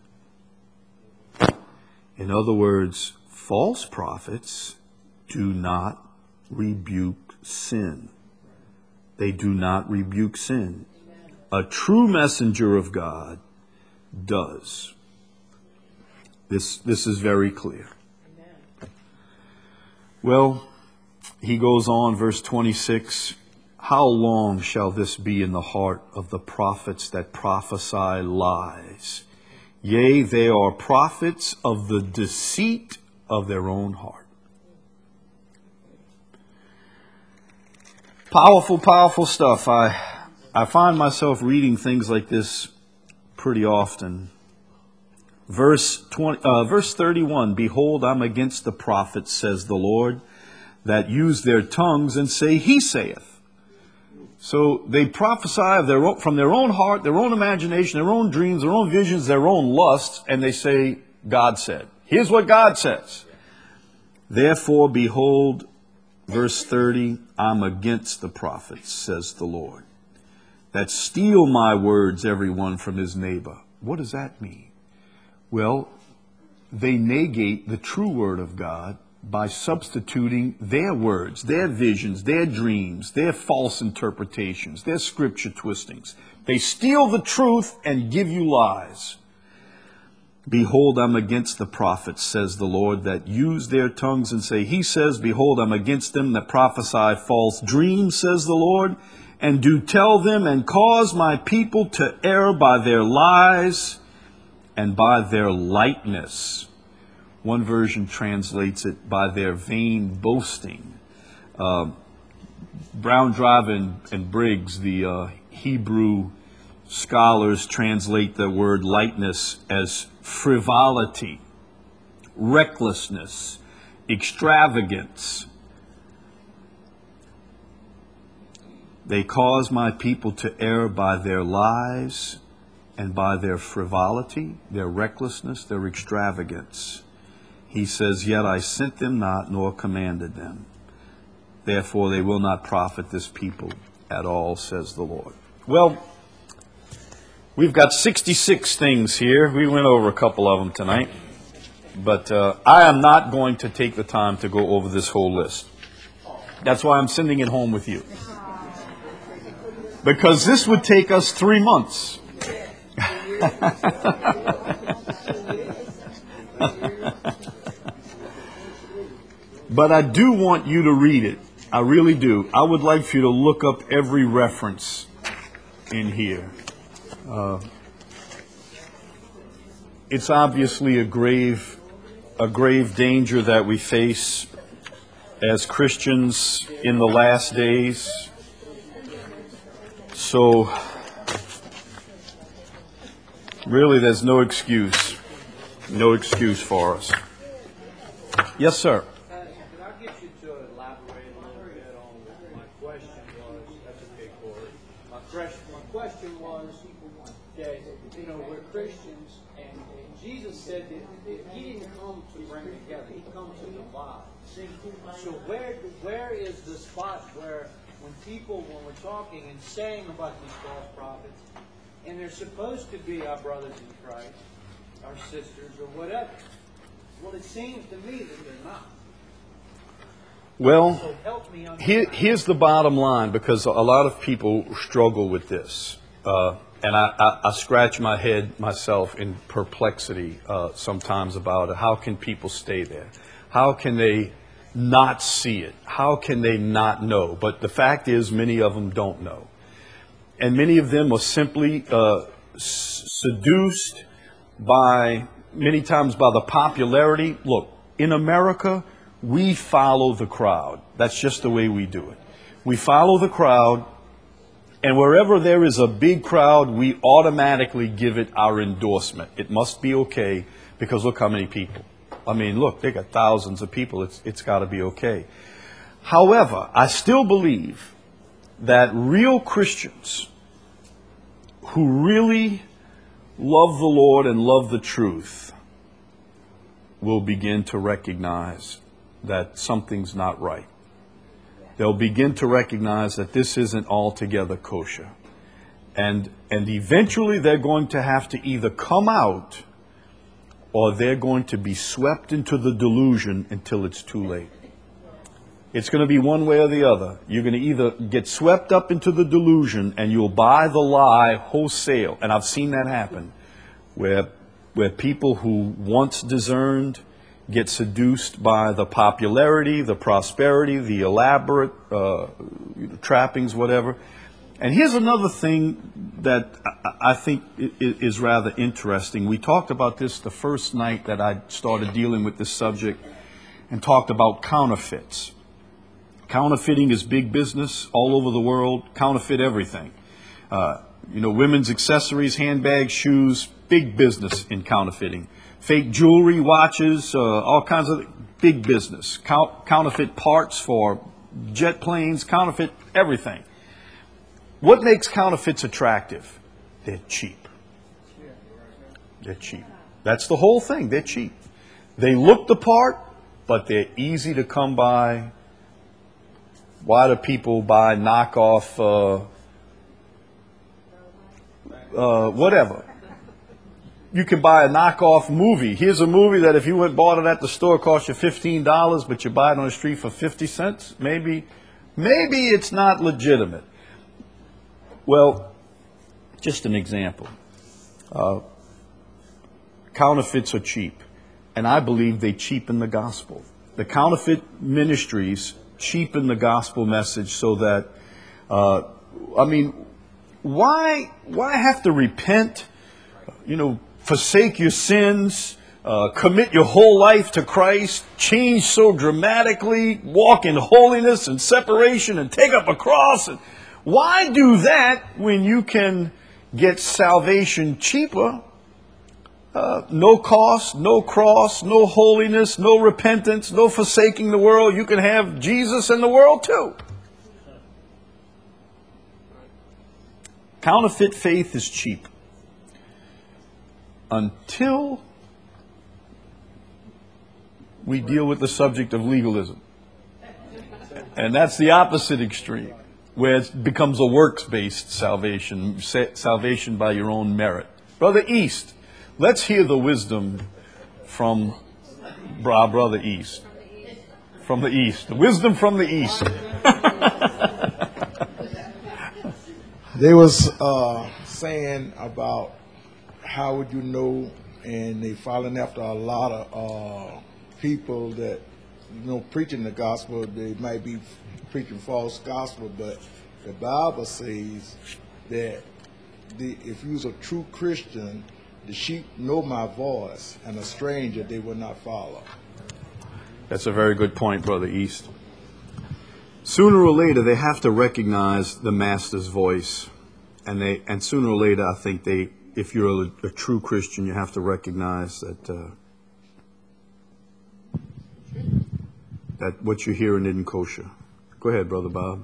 In other words, false prophets do not rebuke sin. They do not rebuke sin. A true messenger of God does. This is very clear. Well, he goes on, verse 26, how long shall this be in the heart of the prophets that prophesy lies? Yea, they are prophets of the deceit of their own heart. Powerful, powerful stuff. I find myself reading things like this pretty often. Verse 31, behold, I'm against the prophets, says the Lord, that use their tongues and say, he saith. So they prophesy of from their own heart, their own imagination, their own dreams, their own visions, their own lusts, and they say, God said. Here's what God says. Therefore, behold, verse 30, I'm against the prophets, says the Lord, that steal my words, every one from his neighbor. What does that mean? Well, they negate the true word of God by substituting their words, their visions, their dreams, their false interpretations, their scripture twistings. They steal the truth and give you lies. Behold, I'm against the prophets, says the Lord, that use their tongues and say, he says, behold, I'm against them that prophesy false dreams, says the Lord, and do tell them and cause my people to err by their lies and by their lightness. One version translates it by their vain boasting. Brown, Drive, and Briggs, the Hebrew scholars, translate the word lightness as frivolity, recklessness, extravagance. They cause my people to err by their lies and by their frivolity, their recklessness, their extravagance. He says, yet I sent them not, nor commanded them. Therefore they will not profit this people at all, says the Lord. Well, we've got 66 things here. We went over a couple of them tonight. But I am not going to take the time to go over this whole list. That's why I'm sending it home with you. Because this would take us 3 months. But I do want you to read it. I really do. I would like for you to look up every reference in here. It's obviously a grave danger that we face as Christians in the last days. So, really, there's no excuse for us. Yes, sir. Could I get you to elaborate a little bit on what my question was? That's a big word. My question was that, we're Christians, and Jesus said that he didn't come to bring together. He come to divide. So where is the spot where when we're talking and saying about these false prophets, and they're supposed to be our brothers in Christ, our sisters, or whatever. Well, it seems to me that they're not. Well, So help me understand. here's the bottom line, because a lot of people struggle with this. And I scratch my head myself in perplexity sometimes about it. How can people stay there? How can they not see it? How can they not know? But the fact is, many of them don't know. And many of them are simply seduced many times by the popularity. Look, in America, we follow the crowd. That's just the way we do it. We follow the crowd, and wherever there is a big crowd, we automatically give it our endorsement. It must be okay, because look how many people. I mean, look, they got thousands of people. It's got to be okay. However, I still believe that real Christians who really love the Lord and love the truth will begin to recognize that something's not right. They'll begin to recognize that this isn't altogether kosher. And eventually they're going to have to either come out, or they're going to be swept into the delusion until it's too late. It's going to be one way or the other. You're going to either get swept up into the delusion and you'll buy the lie wholesale. And I've seen that happen, where people who once discerned get seduced by the popularity, the prosperity, the elaborate trappings, whatever. And here's another thing that I think is rather interesting. We talked about this the first night that I started dealing with this subject, and talked about counterfeits. Counterfeiting is big business all over the world. Counterfeit everything. Women's accessories, handbags, shoes, big business in counterfeiting. Fake jewelry, watches, all kinds of big business. Counterfeit parts for jet planes, counterfeit everything. What makes counterfeits attractive? They're cheap. They're cheap. That's the whole thing. They're cheap. They look the part, but they're easy to come by. Why do people buy knockoff, whatever? You can buy a knockoff movie. Here's a movie that if you went and bought it at the store cost you $15, but you buy it on the street for 50 cents. Maybe it's not legitimate. Well, just an example. Counterfeits are cheap, and I believe they cheapen the gospel. The counterfeit ministries cheapen the gospel message so that, why have to repent? Forsake your sins, commit your whole life to Christ, change so dramatically, walk in holiness and separation and take up a cross. And why do that when you can get salvation cheaper? No cost, no cross, no holiness, no repentance, no forsaking the world. You can have Jesus and the world too. Counterfeit faith is cheap. Until we deal with the subject of legalism. And that's the opposite extreme, where it becomes a works-based salvation, salvation by your own merit. Brother East, let's hear the wisdom from our Brother East. From the East. The wisdom from the East. They was saying about how would you know, and they following after a lot of people that, preaching the gospel. They might be preaching false gospel, but the Bible says that if you was a true Christian, the sheep know my voice, and a stranger they will not follow. That's a very good point, Brother East. Sooner or later, they have to recognize the Master's voice, and sooner or later, I think if you're a true Christian, you have to recognize that that what you're hearing isn't kosher. Go ahead, Brother Bob.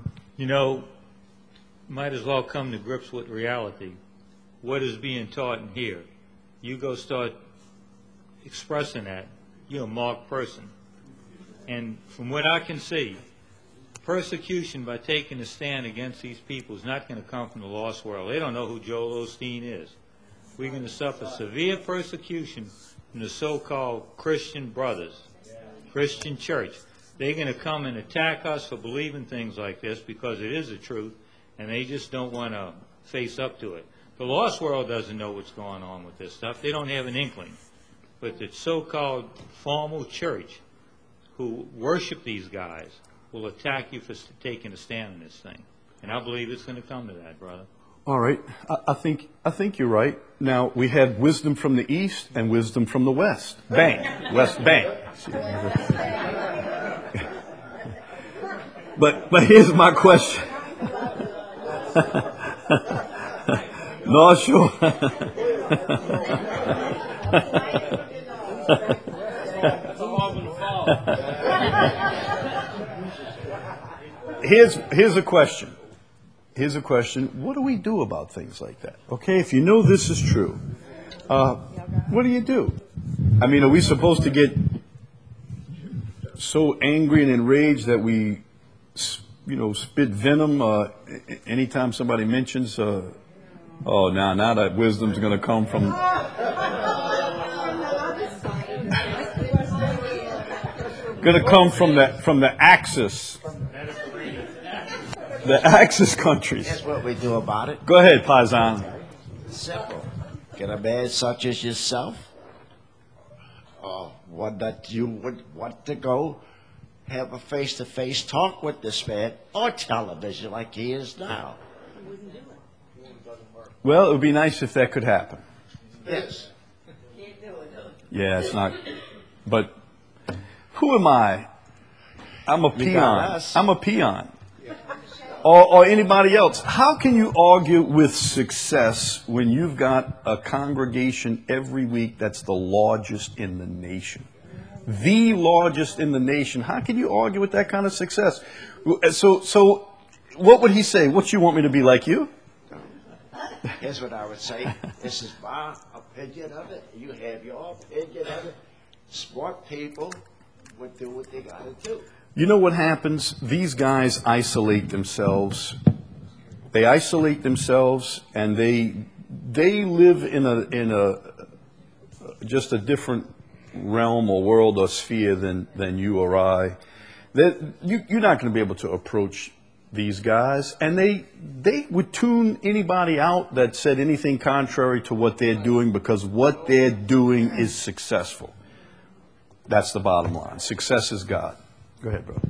Might as well come to grips with reality. What is being taught in here? You go start expressing that. You're a marked person. And from what I can see, persecution by taking a stand against these people is not going to come from the lost world. They don't know who Joel Osteen is. We're going to suffer severe persecution from the so-called Christian brothers, Christian church. They're going to come and attack us for believing things like this because it is the truth, and they just don't want to face up to it. The lost world doesn't know what's going on with this stuff. They don't have an inkling. But the so-called formal church who worship these guys will attack you for taking a stand in this thing. And I believe it's going to come to that, brother. All right. I think you're right. Now, we had wisdom from the east and wisdom from the west. Bang. West Bank. But here's my question. No, sure. Here's a question. Here's a question. What do we do about things like that? Okay, if you know this is true, what do you do? I mean, are we supposed to get so angry and enraged that we, spit venom anytime somebody mentions, now that wisdom's going to come from... going to come from the Axis. The Axis countries. That's what we do about it. Go ahead, Paisan. Simple. Get a man such as yourself, one that you would want to go have a face-to-face talk with this man, or television like he is now. Well, it would be nice if that could happen. Yes. Yeah, it's not. But who am I? I'm a peon. I'm a peon. Or anybody else. How can you argue with success when you've got a congregation every week that's the largest in the nation? The largest in the nation. How can you argue with that kind of success? So what would he say? What, you want me to be like you? Here's what I would say. This is my opinion of it. You have your opinion of it. Smart people would do what they got to do. You know what happens? These guys isolate themselves. They isolate themselves, and they live in a just a different realm or world or sphere than you or I. You're not going to be able to approach these guys, and they would tune anybody out that said anything contrary to what they're doing, because what they're doing is successful. That's the bottom line. Success is God. Go ahead, brother.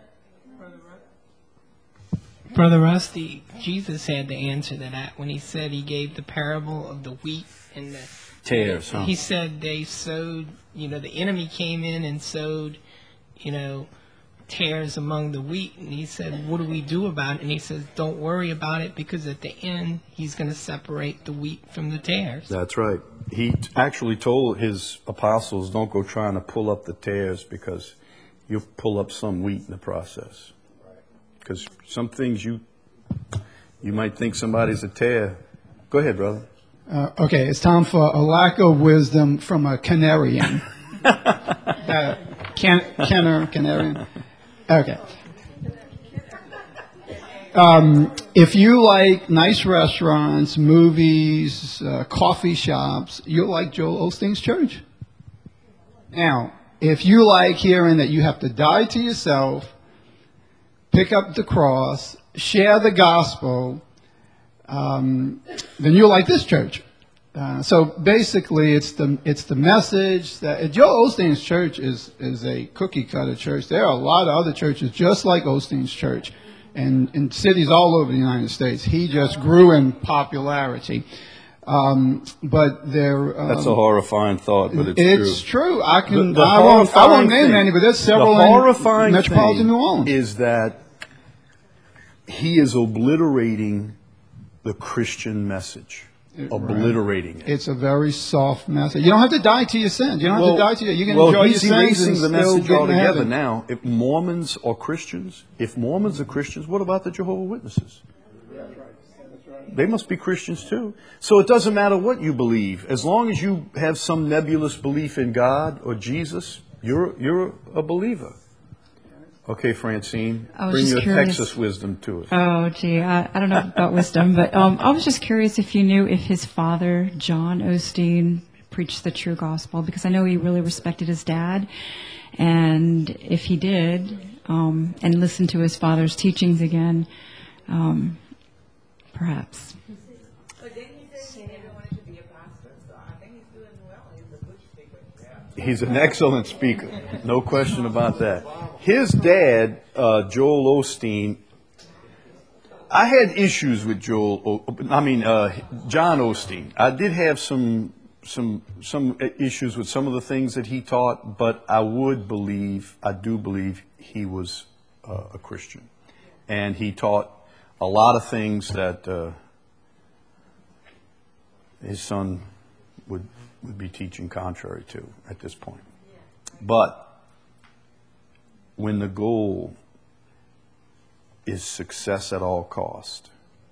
Brother Rusty, Jesus had the answer to that when he said he gave the parable of the wheat and the Tares, huh? He said they sowed, the enemy came in and sowed, tares among the wheat. And he said, what do we do about it? And he says, don't worry about it, because at the end, he's going to separate the wheat from the tares. That's right. He actually told his apostles, don't go trying to pull up the tares, because you'll pull up some wheat in the process. Because some things you might think somebody's a tare. Go ahead, brother. Okay, it's time for a lack of wisdom from a Canarian. Canarian. Okay. If you like nice restaurants, movies, coffee shops, you'll like Joel Osteen's church. Now, if you like hearing that you have to die to yourself, pick up the cross, share the gospel, then you'll like this church. So basically, it's the message that Joel Osteen's church is a cookie cutter church. There are a lot of other churches just like Osteen's church, and in cities all over the United States. He just grew in popularity. But there. That's a horrifying thought, but it's true. I won't name any, but there's several in metropolitan New Orleans. Is that he is obliterating the Christian message. Obliterating it. It's a very soft message. You don't have to die to your sins. You don't have to die to it. You can enjoy your sins. He's erasing the message altogether heaven. now. If Mormons are Christians, what about the Jehovah's Witnesses? They must be Christians too. So it doesn't matter what you believe. As long as you have some nebulous belief in God or Jesus, you're a believer. Okay, Francine, bring your Texas wisdom to us. Oh, gee, I don't know about wisdom, but I was just curious if you knew if his father, John Osteen, preached the true gospel, because I know he really respected his dad, and if he did, and listened to his father's teachings again, perhaps. But then he said he never wanted to be a pastor, so I think he's doing well. He's a good speaker. He's an excellent speaker, no question about that. His dad, Joel Osteen, I had issues with John Osteen. I did have some issues with some of the things that he taught, but I do believe he was a Christian. And he taught a lot of things that his son would be teaching contrary to at this point. But when the goal is success at all cost,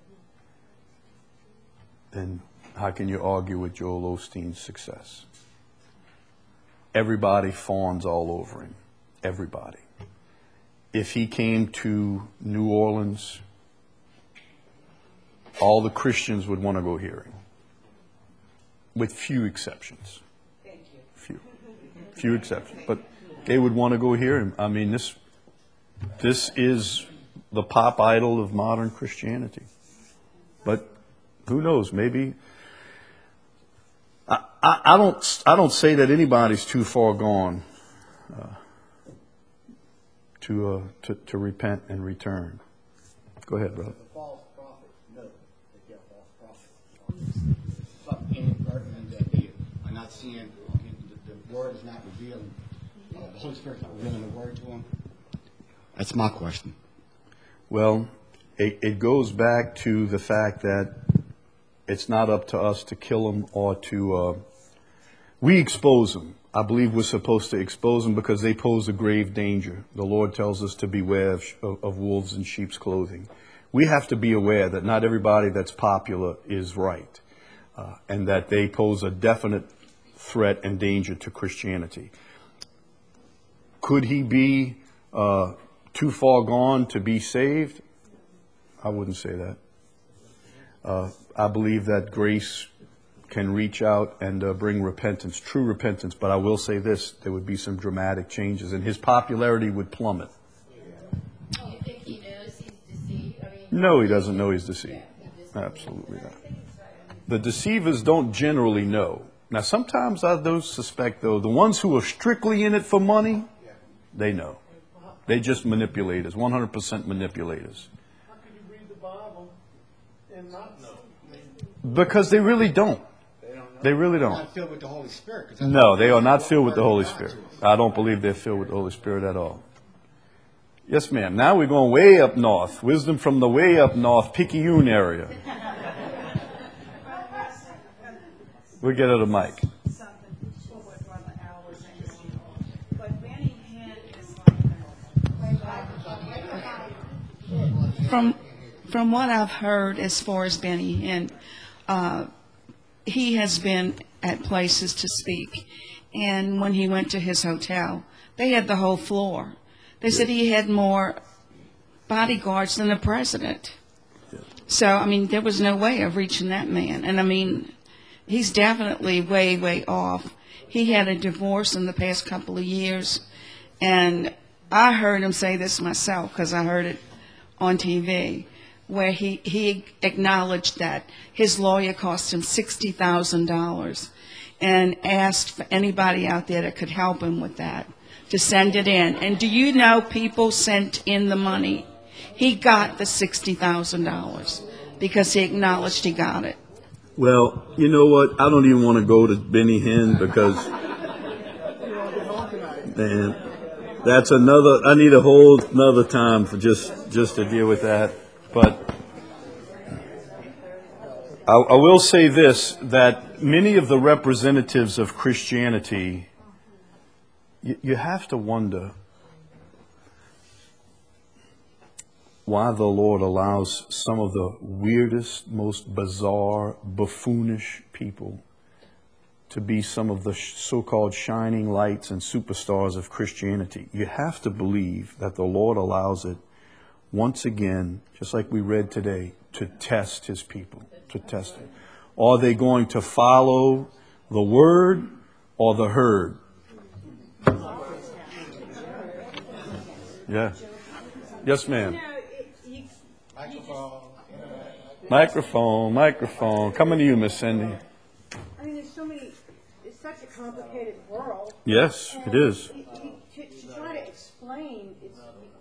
then how can you argue with Joel Osteen's success? Everybody fawns all over him. Everybody. If he came to New Orleans, all the Christians would want to go hear him, with few exceptions. Thank you. Few exceptions. But they would want to go hear him. I mean, this is the pop idol of modern Christianity. But who knows? Maybe I don't say that anybody's too far gone to repent and return. Go ahead, brother. The false prophets know that they're false prophets. That they are not seeing, the word is not revealing. The Holy Spirit's not revealing the word to them. That's my question. Well, it goes back to the fact that it's not up to us to kill them or to... we expose them. I believe we're supposed to expose them because they pose a grave danger. The Lord tells us to beware of wolves in sheep's clothing. we have to be aware that not everybody that's popular is right, and that they pose a definite threat and danger to Christianity. Could he be too far gone to be saved? I wouldn't say that. I believe that grace can reach out and bring repentance, true repentance. But I will say this, there would be some dramatic changes, and his popularity would plummet. Do you think he knows he's deceived? No, he doesn't know he's deceived. Absolutely not. The deceivers don't generally know. Now, sometimes I do suspect, though, the ones who are strictly in it for money, they know. They just manipulators, 100% manipulators. How can you read the Bible and not know? Because they really don't. They really don't. Not filled with the Holy Spirit. 'Cause No, they are not filled with the Holy Spirit. I don't believe they're filled with the Holy Spirit at all. Yes, ma'am. Now we're going way up north. Wisdom from the way up north, Picayune area. We'll get her the mic. From what I've heard as far as Benny Hinn, he has been at places to speak. And when he went to his hotel, they had the whole floor. They said he had more bodyguards than the president. So, I mean, there was no way of reaching that man. And, I mean, he's definitely way, way off. He had a divorce in the past couple of years. And I heard him say this myself because I heard it on TV, where he acknowledged that his lawyer cost him $60,000 and asked for anybody out there that could help him with that to send it in. And do you know people sent in the money? He got the $60,000 because he acknowledged he got it. Well, you know what? I don't even want to go to Benny Hinn because, man, that's another. I need a whole another time for just to deal with that. But I will say this: that many of the representatives of Christianity, you have to wonder why the Lord allows some of the weirdest, most bizarre, buffoonish people to be some of the so-called shining lights and superstars of Christianity. You have to believe that the Lord allows it once again, just like we read today, to test his people, to test them. Are they going to follow the word or the herd? Yeah. Yes, ma'am. Microphone. Coming to you, Miss Cindy. I mean, it's such a complicated world. Yes, it is. To try to explain, it's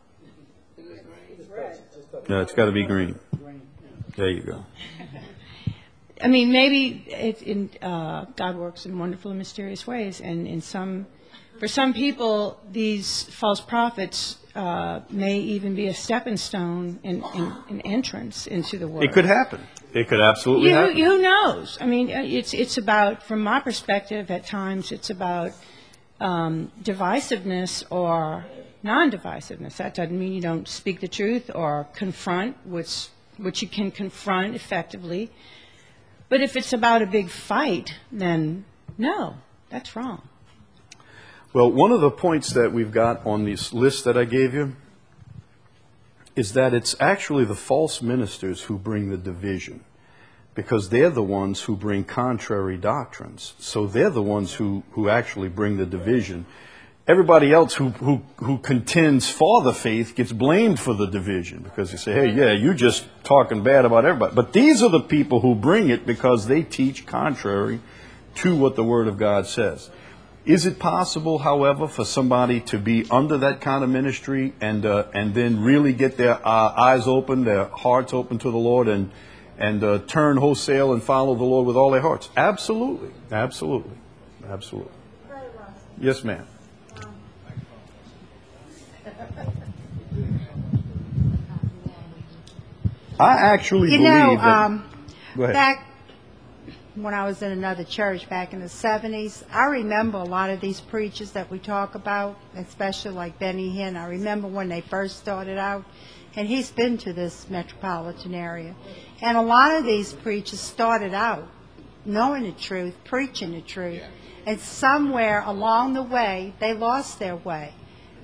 red. Yeah, it's got to be green. There you go. I mean, maybe God works in wonderful and mysterious ways, and for some people, these false prophets may even be a stepping stone in entrance into the world. It could happen. It could absolutely happen. Who knows? I mean, it's about, from my perspective, at times it's about divisiveness or non-divisiveness. That doesn't mean you don't speak the truth or confront, which you can confront effectively. But if it's about a big fight, then no, that's wrong. Well, one of the points that we've got on this list that I gave you is that it's actually the false ministers who bring the division, because they're the ones who bring contrary doctrines. So they're the ones who actually bring the division. Everybody else who contends for the faith gets blamed for the division because they say, hey, yeah, you're just talking bad about everybody. But these are the people who bring it because they teach contrary to what the Word of God says. Is it possible, however, for somebody to be under that kind of ministry and then really get their eyes open, their hearts open to the Lord and turn wholesale and follow the Lord with all their hearts? Absolutely. Absolutely. Absolutely. Yes, ma'am. I actually believe that... Go ahead. Back when I was in another church back in the 70s, I remember a lot of these preachers that we talk about, especially like Benny Hinn. I remember when they first started out, and he's been to this metropolitan area. And a lot of these preachers started out knowing the truth, preaching the truth, and somewhere along the way they lost their way.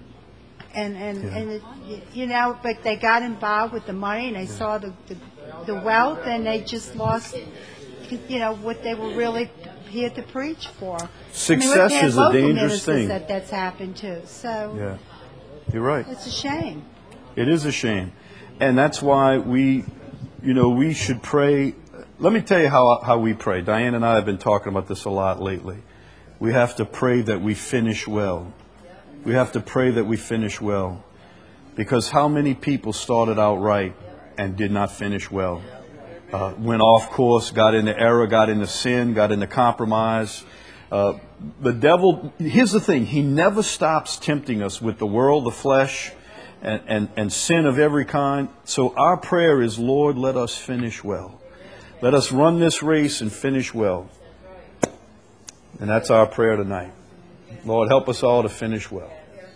And you know, but they got involved with the money, and they saw the wealth, and they just lost, you know, what they were really here to preach for. Success is a dangerous thing. That's happened too. So Yeah, you're right. it's a shame. It is a shame. And that's why we should pray. Let me tell you how we pray. Diane and I have been talking about this a lot lately. We have to pray that we finish well. We have to pray that we finish well. Because how many people started out right and did not finish well? Went off course, got into error, got into sin, got into compromise. The devil, here's the thing, he never stops tempting us with the world, the flesh, and sin of every kind. So our prayer is, Lord, let us finish well. Let us run this race and finish well. And that's our prayer tonight. Lord, help us all to finish well.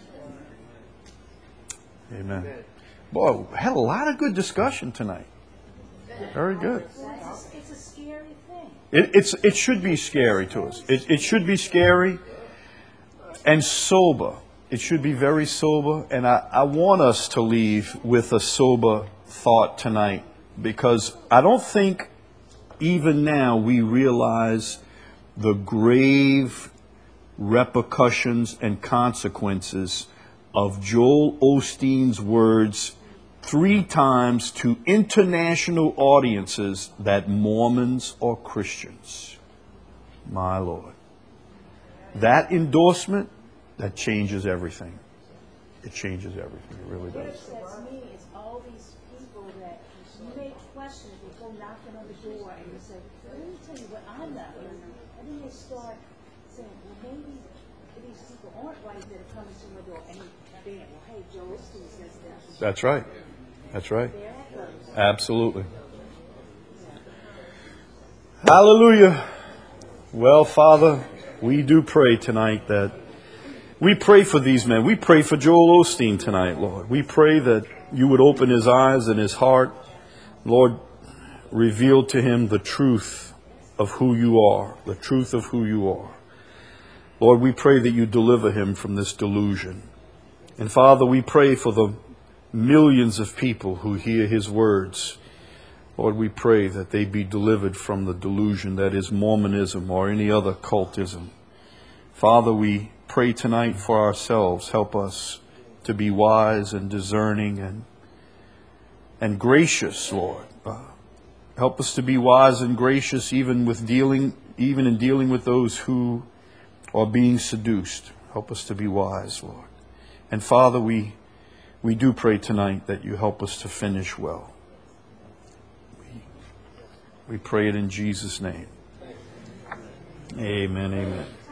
Amen. Boy, we had a lot of good discussion tonight. Very good. It's a scary thing. It should be scary to us. It should be scary and sober. It should be very sober. And I want us to leave with a sober thought tonight, because I don't think even now we realize the grave repercussions and consequences of Joel Osteen's words 3 times to international audiences that Mormons are Christians. My Lord. That endorsement, that changes everything. It changes everything. It really does. That's me. It's all these people that you may question if you go knocking on the door and you say, well, let me tell you what I'm not doing. And then they start saying, well, maybe these people aren't right that are coming to my door. And then, well, hey, Joel Osteen says that. That's right. That's right. Absolutely. Hallelujah. Well, Father, we do pray tonight that we pray for these men. We pray for Joel Osteen tonight, Lord. We pray that you would open his eyes and his heart. Lord, reveal to him the truth of who you are, the truth of who you are. Lord, we pray that you deliver him from this delusion. And Father, we pray for the millions of people who hear his words. Lord, we pray that they be delivered from the delusion that is Mormonism or any other cultism. Father, we pray tonight for ourselves. Help us to be wise and discerning and gracious, Lord. Help us to be wise and gracious even in dealing with those who are being seduced. Help us to be wise, Lord. And Father, we do pray tonight that you help us to finish well. We pray it in Jesus' name. Amen, amen.